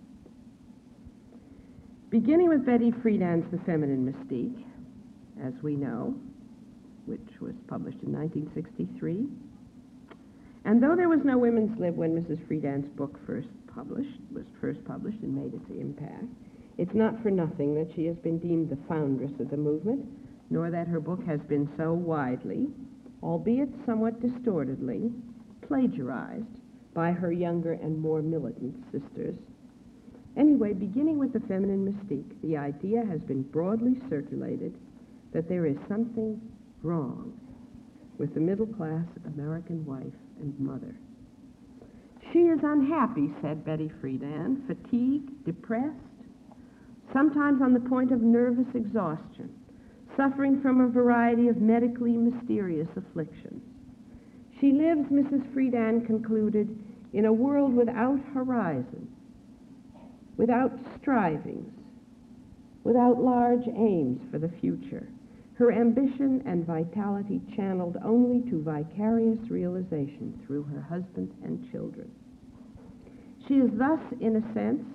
Beginning with Betty Friedan's The Feminine Mystique, as we know, which was published in nineteen sixty-three, and though there was no women's lib when Missus Friedan's book first published, was first published and made its impact, it's not for nothing that she has been deemed the foundress of the movement, nor that her book has been so widely, albeit somewhat distortedly, plagiarized by her younger and more militant sisters. Anyway, beginning with The Feminine Mystique, the idea has been broadly circulated that there is something wrong with the middle-class American wife and mother. She is unhappy, said Betty Friedan, fatigued, depressed, sometimes on the point of nervous exhaustion, suffering from a variety of medically mysterious afflictions. She lives, Missus Friedan concluded, in a world without horizon, without strivings, without large aims for the future, her ambition and vitality channeled only to vicarious realization through her husband and children. She is thus, in a sense,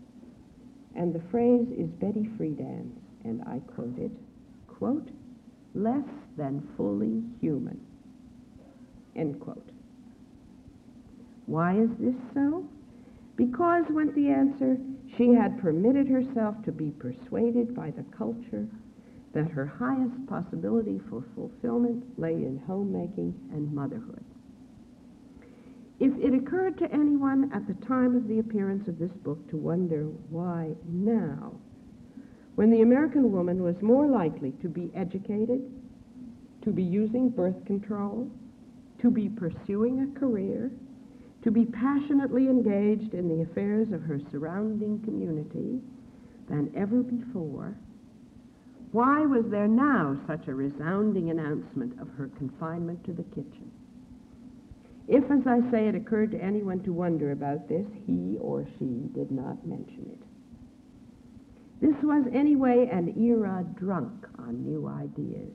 and the phrase is Betty Friedan's, and I quote it, quote, less than fully human, end quote. Why is this so? Because, went the answer, she had permitted herself to be persuaded by the culture that her highest possibility for fulfillment lay in homemaking and motherhood. If it occurred to anyone at the time of the appearance of this book to wonder why now, when the American woman was more likely to be educated, to be using birth control, to be pursuing a career, to be passionately engaged in the affairs of her surrounding community than ever before, why was there now such a resounding announcement of her confinement to the kitchen? If, as I say, it occurred to anyone to wonder about this, he or she did not mention it. This was, anyway, an era drunk on new ideas,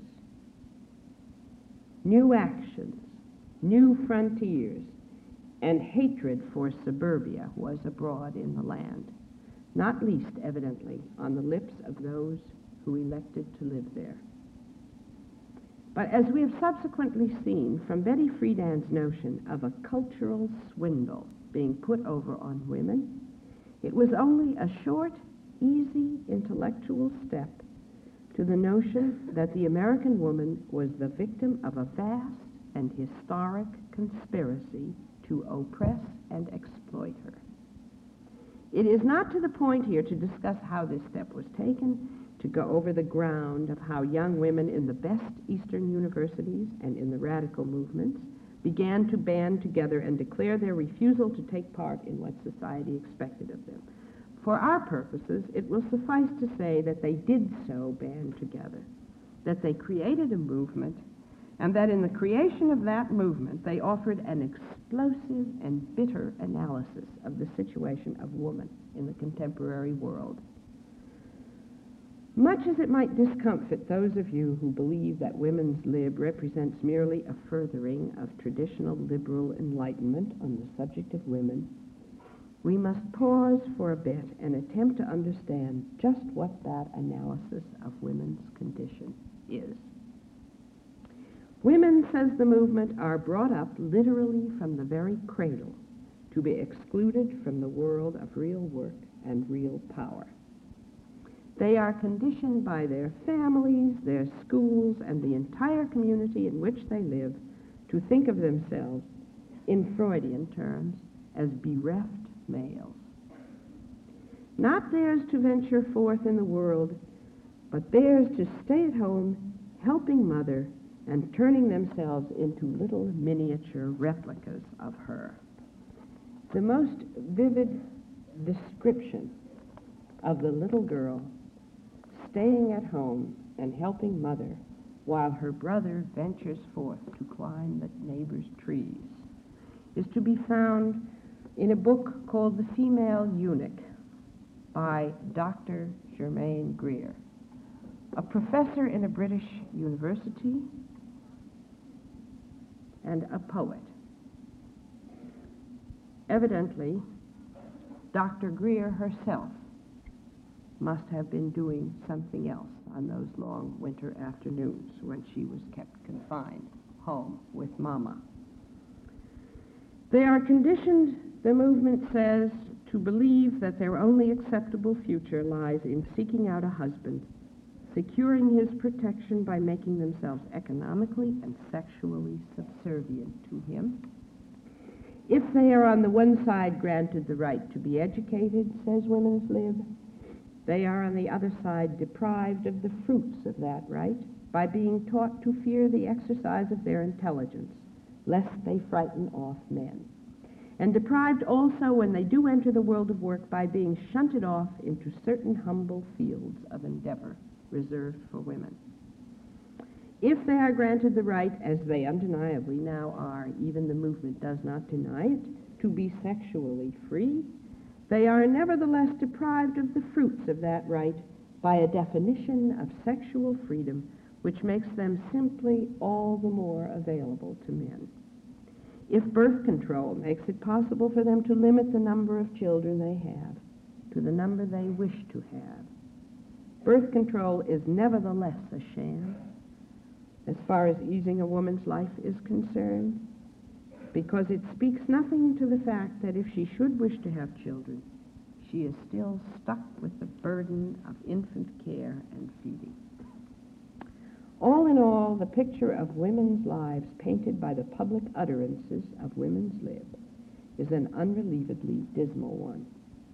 new actions, new frontiers, and hatred for suburbia was abroad in the land, not least, evidently, on the lips of those who elected to live there. But as we have subsequently seen from Betty Friedan's notion of a cultural swindle being put over on women, it was only a short, easy intellectual step to the notion that the American woman was the victim of a vast and historic conspiracy to oppress and exploit her. It is not to the point here to discuss how this step was taken, to go over the ground of how young women in the best Eastern universities and in the radical movements began to band together and declare their refusal to take part in what society expected of them. For our purposes, it will suffice to say that they did so band together, that they created a movement, and that in the creation of that movement, they offered an explosive and bitter analysis of the situation of woman in the contemporary world. Much as it might discomfit those of you who believe that women's lib represents merely a furthering of traditional liberal enlightenment on the subject of women, we must pause for a bit and attempt to understand just what that analysis of women's condition is. Women, says the movement, are brought up literally from the very cradle to be excluded from the world of real work and real power. They are conditioned by their families, their schools, and the entire community in which they live to think of themselves, in Freudian terms, as bereft males. Not theirs to venture forth in the world, but theirs to stay at home, helping mother, and turning themselves into little miniature replicas of her. The most vivid description of the little girl staying at home and helping mother while her brother ventures forth to climb the neighbor's trees is to be found in a book called The Female Eunuch by Doctor Germaine Greer, a professor in a British university and a poet. Evidently, Doctor Greer herself must have been doing something else on those long winter afternoons when she was kept confined home with Mama. They are conditioned, the movement says, to believe that their only acceptable future lies in seeking out a husband, securing his protection by making themselves economically and sexually subservient to him. If they are on the one side granted the right to be educated, says Women's Lib, they are on the other side deprived of the fruits of that right by being taught to fear the exercise of their intelligence, lest they frighten off men. And deprived also, when they do enter the world of work, by being shunted off into certain humble fields of endeavor reserved for women. If they are granted the right, as they undeniably now are, even the movement does not deny it, to be sexually free, they are nevertheless deprived of the fruits of that right by a definition of sexual freedom which makes them simply all the more available to men. If birth control makes it possible for them to limit the number of children they have to the number they wish to have, birth control is nevertheless a sham as far as easing a woman's life is concerned. because it speaks nothing to the fact that if she should wish to have children, she is still stuck with the burden of infant care and feeding. All in all, the picture of women's lives painted by the public utterances of Women's Lib is an unrelievedly dismal one.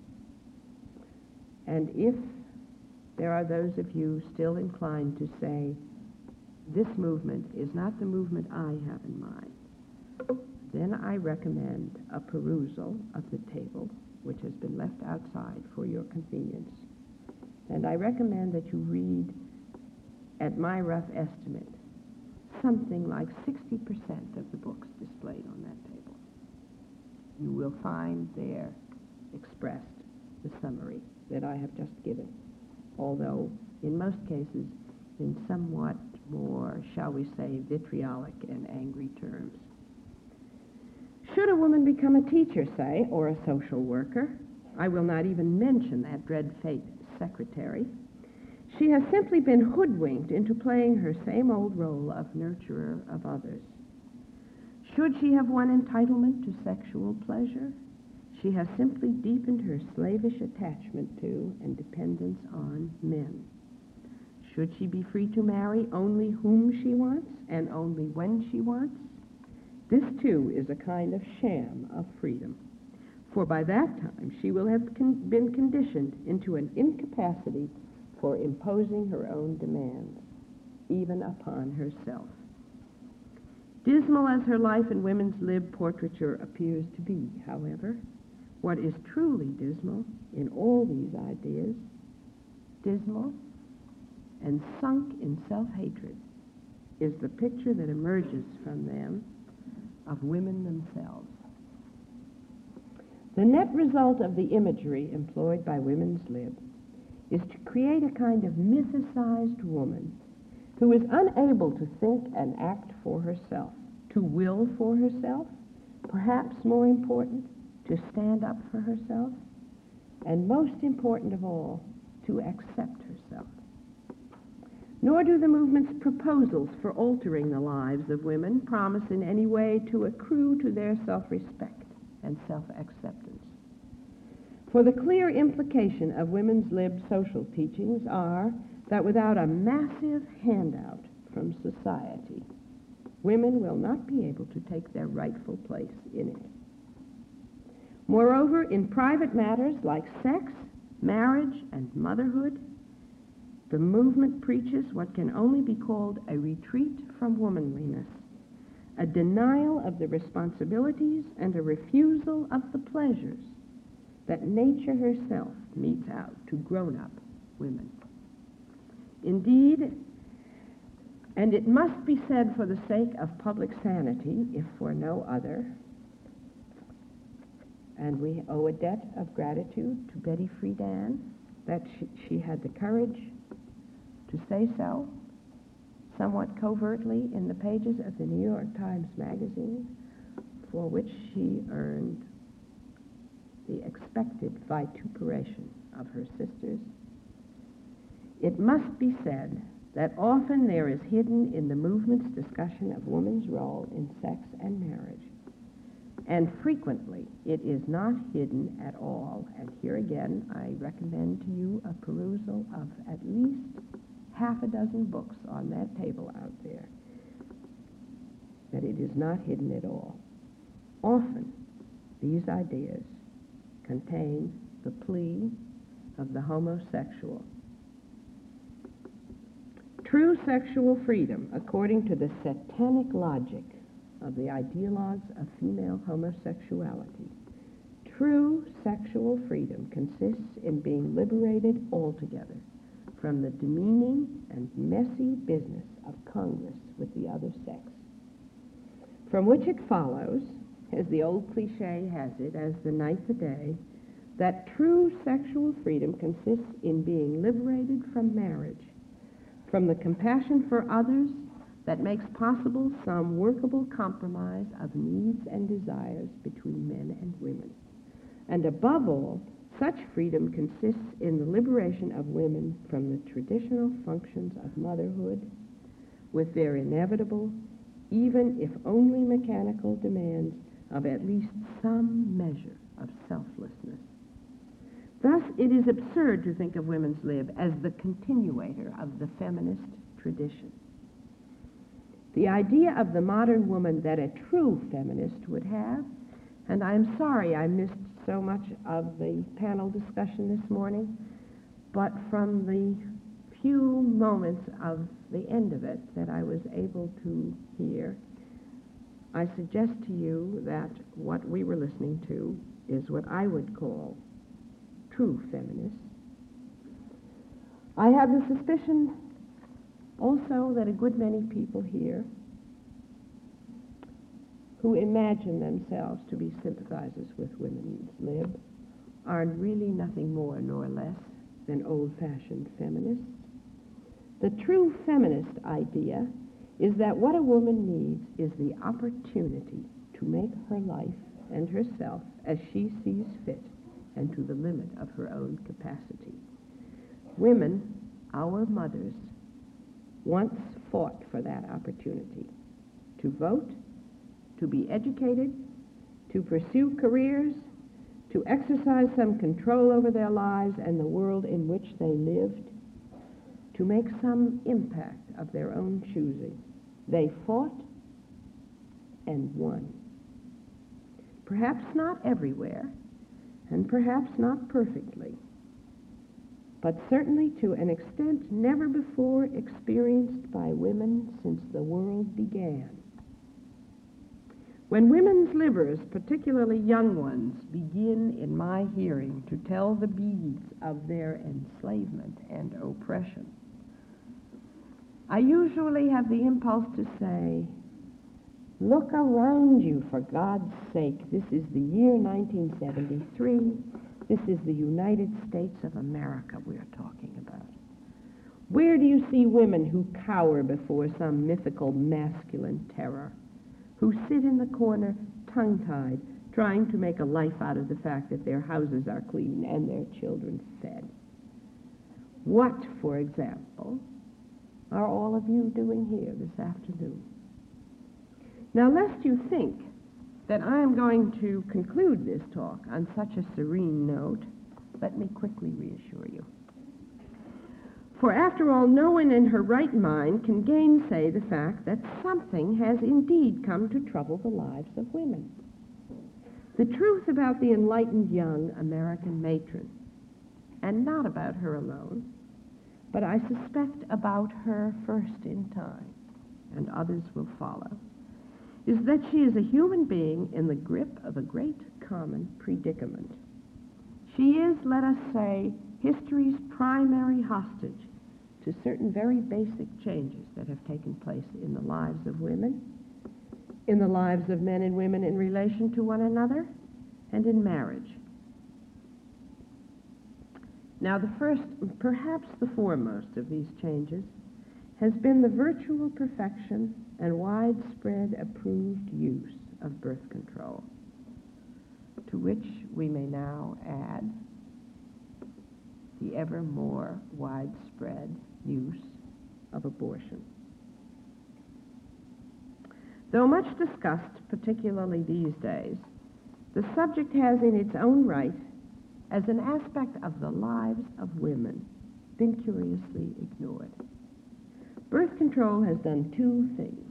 And if there are those of you still inclined to say, this movement is not the movement I have in mind, then I recommend a perusal of the table, which has been left outside for your convenience. And I recommend that you read, at my rough estimate, something like sixty percent of the books displayed on that table. You will find there expressed the summary that I have just given, although in most cases in somewhat more, shall we say, vitriolic and angry terms. Should a woman become a teacher, say, or a social worker, I will not even mention that dread fate, secretary, she has simply been hoodwinked into playing her same old role of nurturer of others. Should she have won entitlement to sexual pleasure, she has simply deepened her slavish attachment to and dependence on men. Should she be free to marry only whom she wants and only when she wants, this too is a kind of sham of freedom, for by that time she will have con- been conditioned into an incapacity for imposing her own demands, even upon herself. Dismal as her life in Women's Lib portraiture appears to be, however, what is truly dismal in all these ideas, dismal and sunk in self-hatred, is the picture that emerges from them of women themselves. The net result of the imagery employed by Women's Lib is to create a kind of mythicized woman who is unable to think and act for herself, to will for herself, perhaps more important, to stand up for herself, and most important of all, to accept herself. Nor do the movement's proposals for altering the lives of women promise in any way to accrue to their self-respect and self-acceptance. For the clear implication of Women's Lib social teachings are that without a massive handout from society, women will not be able to take their rightful place in it. Moreover, in private matters like sex, marriage, and motherhood, the movement preaches what can only be called a retreat from womanliness, a denial of the responsibilities and a refusal of the pleasures that nature herself metes out to grown-up women. Indeed, and it must be said for the sake of public sanity, if for no other, and we owe a debt of gratitude to Betty Friedan that she, she had the courage to say so, somewhat covertly in the pages of the New York Times Magazine, for which she earned the expected vituperation of her sisters. It must be said that often there is hidden in the movement's discussion of woman's role in sex and marriage, and frequently it is not hidden at all. And here again, I recommend to you a perusal of at least half a dozen books on that table out there, that it is not hidden at all. Often, these ideas contain the plea of the homosexual. True sexual freedom, according to the satanic logic of the ideologues of female homosexuality, true sexual freedom consists in being liberated altogether from the demeaning and messy business of Congress with the other sex, from which it follows, as the old cliche has it, as the night the day, that true sexual freedom consists in being liberated from marriage, from the compassion for others that makes possible some workable compromise of needs and desires between men and women. And above all, such freedom consists in the liberation of women from the traditional functions of motherhood, with their inevitable, even if only mechanical, demands of at least some measure of selflessness. Thus, it is absurd to think of women's lib as the continuator of the feminist tradition. The idea of the modern woman that a true feminist would have, and I'm sorry I missed so much of the panel discussion this morning, but from the few moments of the end of it that I was able to hear, I suggest to you that what we were listening to is what I would call true feminists. I have the suspicion also that a good many people here who imagine themselves to be sympathizers with women's lib are really nothing more nor less than old-fashioned feminists. The true feminist idea is that what a woman needs is the opportunity to make her life and herself as she sees fit and to the limit of her own capacity. Women, our mothers, once fought for that opportunity to vote, to be educated, to pursue careers, to exercise some control over their lives and the world in which they lived, to make some impact of their own choosing. They fought and won. Perhaps not everywhere, and perhaps not perfectly, but certainly to an extent never before experienced by women since the world began. When women's livers, particularly young ones, begin in my hearing to tell the beads of their enslavement and oppression, I usually have the impulse to say, look around you, for God's sake. This is the year nineteen seventy-three. This is the United States of America we're talking about. Where do you see women who cower before some mythical masculine terror, who sit in the corner tongue-tied, trying to make a life out of the fact that their houses are clean and their children fed? What, for example, are all of you doing here this afternoon? Now, lest you think that I am going to conclude this talk on such a serene note, let me quickly reassure you. For after all, no one in her right mind can gainsay the fact that something has indeed come to trouble the lives of women. The truth about the enlightened young American matron, and not about her alone, but I suspect about her first in time, and others will follow, is that she is a human being in the grip of a great common predicament. She is, let us say, history's primary hostage to certain very basic changes that have taken place in the lives of women, in the lives of men and women in relation to one another, and in marriage. Now, the first, perhaps the foremost of these changes, has been the virtual perfection and widespread approved use of birth control, to which we may now add the ever more widespread use of abortion. Though much discussed, particularly these days, the subject has in its own right, as an aspect of the lives of women, been curiously ignored. Birth control has done two things.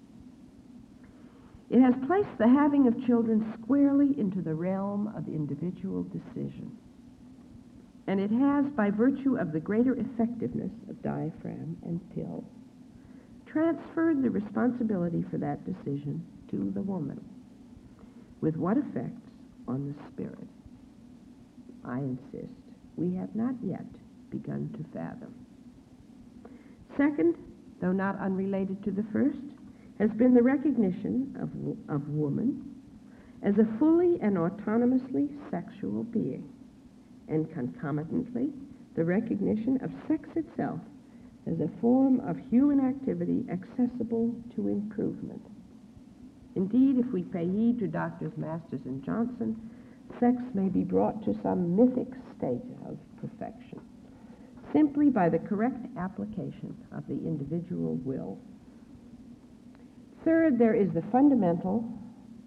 It has placed the having of children squarely into the realm of individual decision. And it has, by virtue of the greater effectiveness of diaphragm and pill, transferred the responsibility for that decision to the woman, with what effects on the spirit, I insist, we have not yet begun to fathom. Second, though not unrelated to the first, has been the recognition of, of woman as a fully and autonomously sexual being, and concomitantly, the recognition of sex itself as a form of human activity accessible to improvement. Indeed, if we pay heed to Doctors Masters and Johnson, sex may be brought to some mythic state of perfection, simply by the correct application of the individual will. Third, there is the fundamental,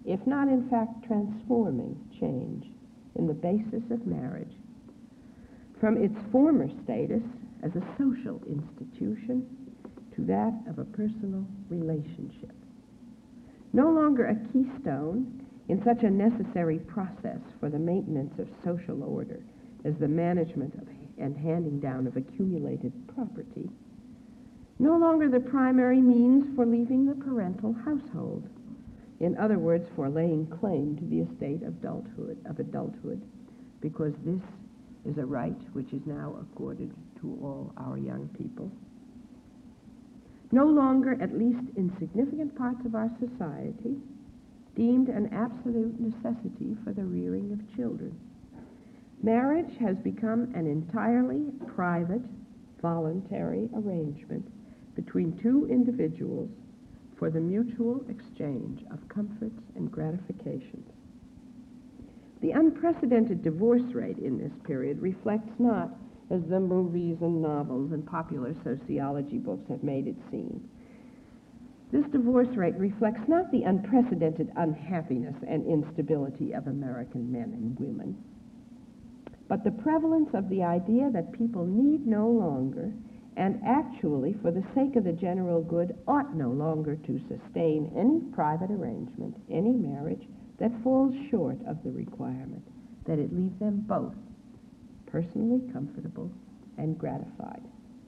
if not in fact transforming change in the basis of marriage from its former status as a social institution to that of a personal relationship. No longer a keystone in such a necessary process for the maintenance of social order as the management of and handing down of accumulated property, no longer the primary means for leaving the parental household. In other words, for laying claim to the estate of adulthood, of adulthood, because this is a right which is now accorded to all our young people. No longer, at least in significant parts of our society, deemed an absolute necessity for the rearing of children. Marriage has become an entirely private, voluntary arrangement between two individuals for the mutual exchange of comforts and gratifications. The unprecedented divorce rate in this period reflects not, as the movies and novels and popular sociology books have made it seem, this divorce rate reflects not the unprecedented unhappiness and instability of American men and women, but the prevalence of the idea that people need no longer, and actually, for the sake of the general good, ought no longer to sustain any private arrangement, any marriage, that falls short of the requirement that it leave them both personally comfortable and gratified.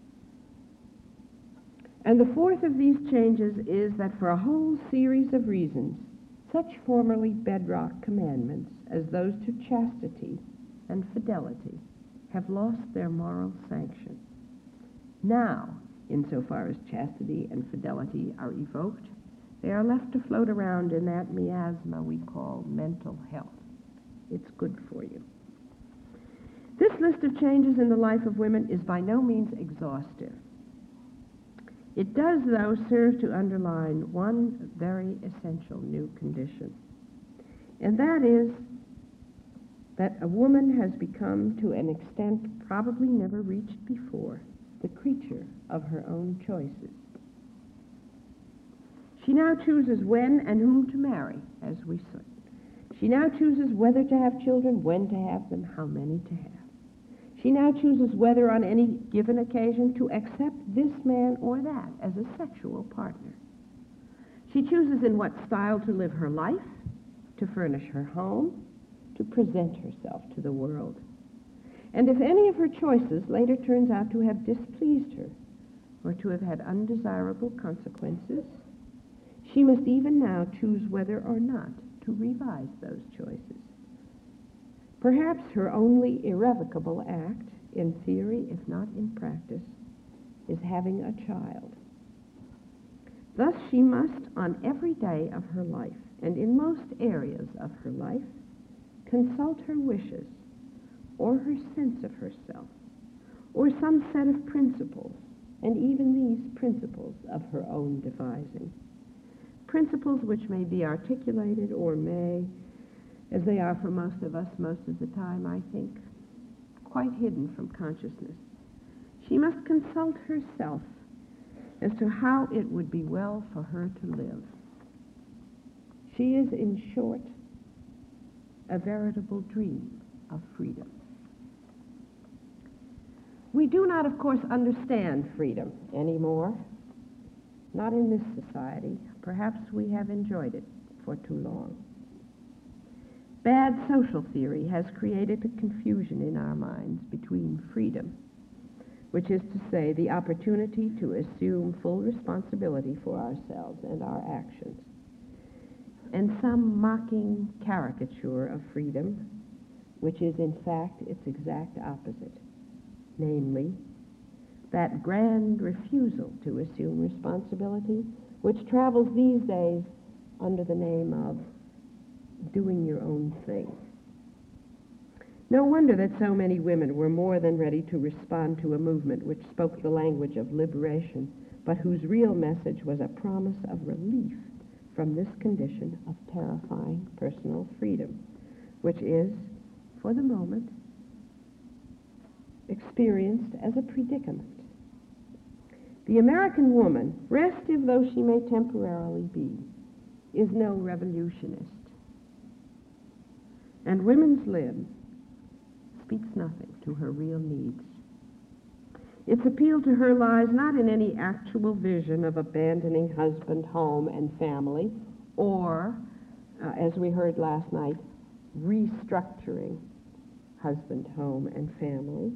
And the fourth of these changes is that for a whole series of reasons, such formerly bedrock commandments as those to chastity and fidelity have lost their moral sanction. Now, insofar as chastity and fidelity are evoked, they are left to float around in that miasma we call mental health. It's good for you. This list of changes in the life of women is by no means exhaustive. It does, though, serve to underline one very essential new condition, and that is that a woman has become, to an extent probably never reached before, the creature of her own choices. She now chooses when and whom to marry, as we said. She now chooses whether to have children, when to have them, how many to have. She now chooses whether on any given occasion to accept this man or that as a sexual partner. She chooses in what style to live her life, to furnish her home, to present herself to the world. And if any of her choices later turns out to have displeased her or to have had undesirable consequences, she must even now choose whether or not to revise those choices. Perhaps her only irrevocable act, in theory if not in practice, is having a child. Thus she must, on every day of her life, and in most areas of her life, consult her wishes, or her sense of herself, or some set of principles, and even these principles of her own devising. Principles which may be articulated or may, as they are for most of us most of the time, I think, quite hidden from consciousness. She must consult herself as to how it would be well for her to live. She is, in short, a veritable dream of freedom. We do not, of course, understand freedom anymore. Not in this society. Perhaps we have enjoyed it for too long. Bad social theory has created a confusion in our minds between freedom, which is to say the opportunity to assume full responsibility for ourselves and our actions, and some mocking caricature of freedom, which is in fact its exact opposite, namely, that grand refusal to assume responsibility, which travels these days under the name of doing your own thing. No wonder that so many women were more than ready to respond to a movement which spoke the language of liberation, but whose real message was a promise of relief from this condition of terrifying personal freedom, which is, for the moment, experienced as a predicament. The American woman, restive though she may temporarily be, is no revolutionist. And Women's Lib speaks nothing to her real needs. Its appeal to her lies not in any actual vision of abandoning husband, home, and family, or, uh, as we heard last night, restructuring husband, home, and family.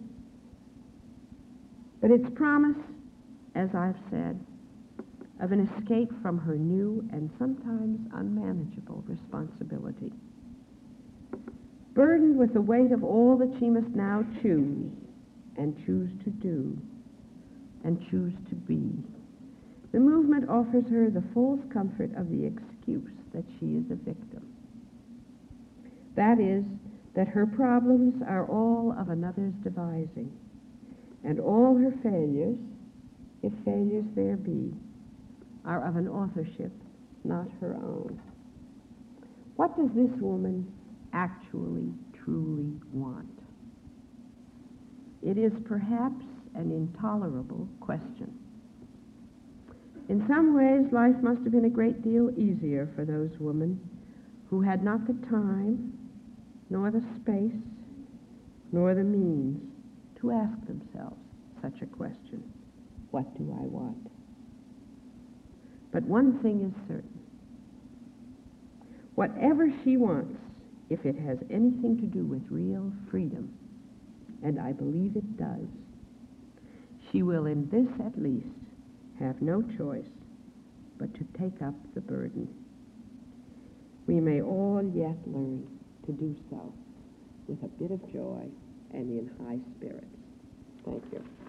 But its promise, as I've said, of an escape from her new and sometimes unmanageable responsibility. Burdened with the weight of all that she must now choose, and choose to do, and choose to be, the movement offers her the false comfort of the excuse that she is a victim. That is, that her problems are all of another's devising, and all her failures, if failures there be, are of an authorship not her own. What does this woman actually, truly want? It is perhaps an intolerable question. In some ways, life must have been a great deal easier for those women who had not the time, nor the space, nor the means to ask themselves such a question. What do I want? But one thing is certain. Whatever she wants, if it has anything to do with real freedom, and I believe it does, she will in this at least have no choice but to take up the burden. We may all yet learn to do so with a bit of joy and in high spirits. Thank you.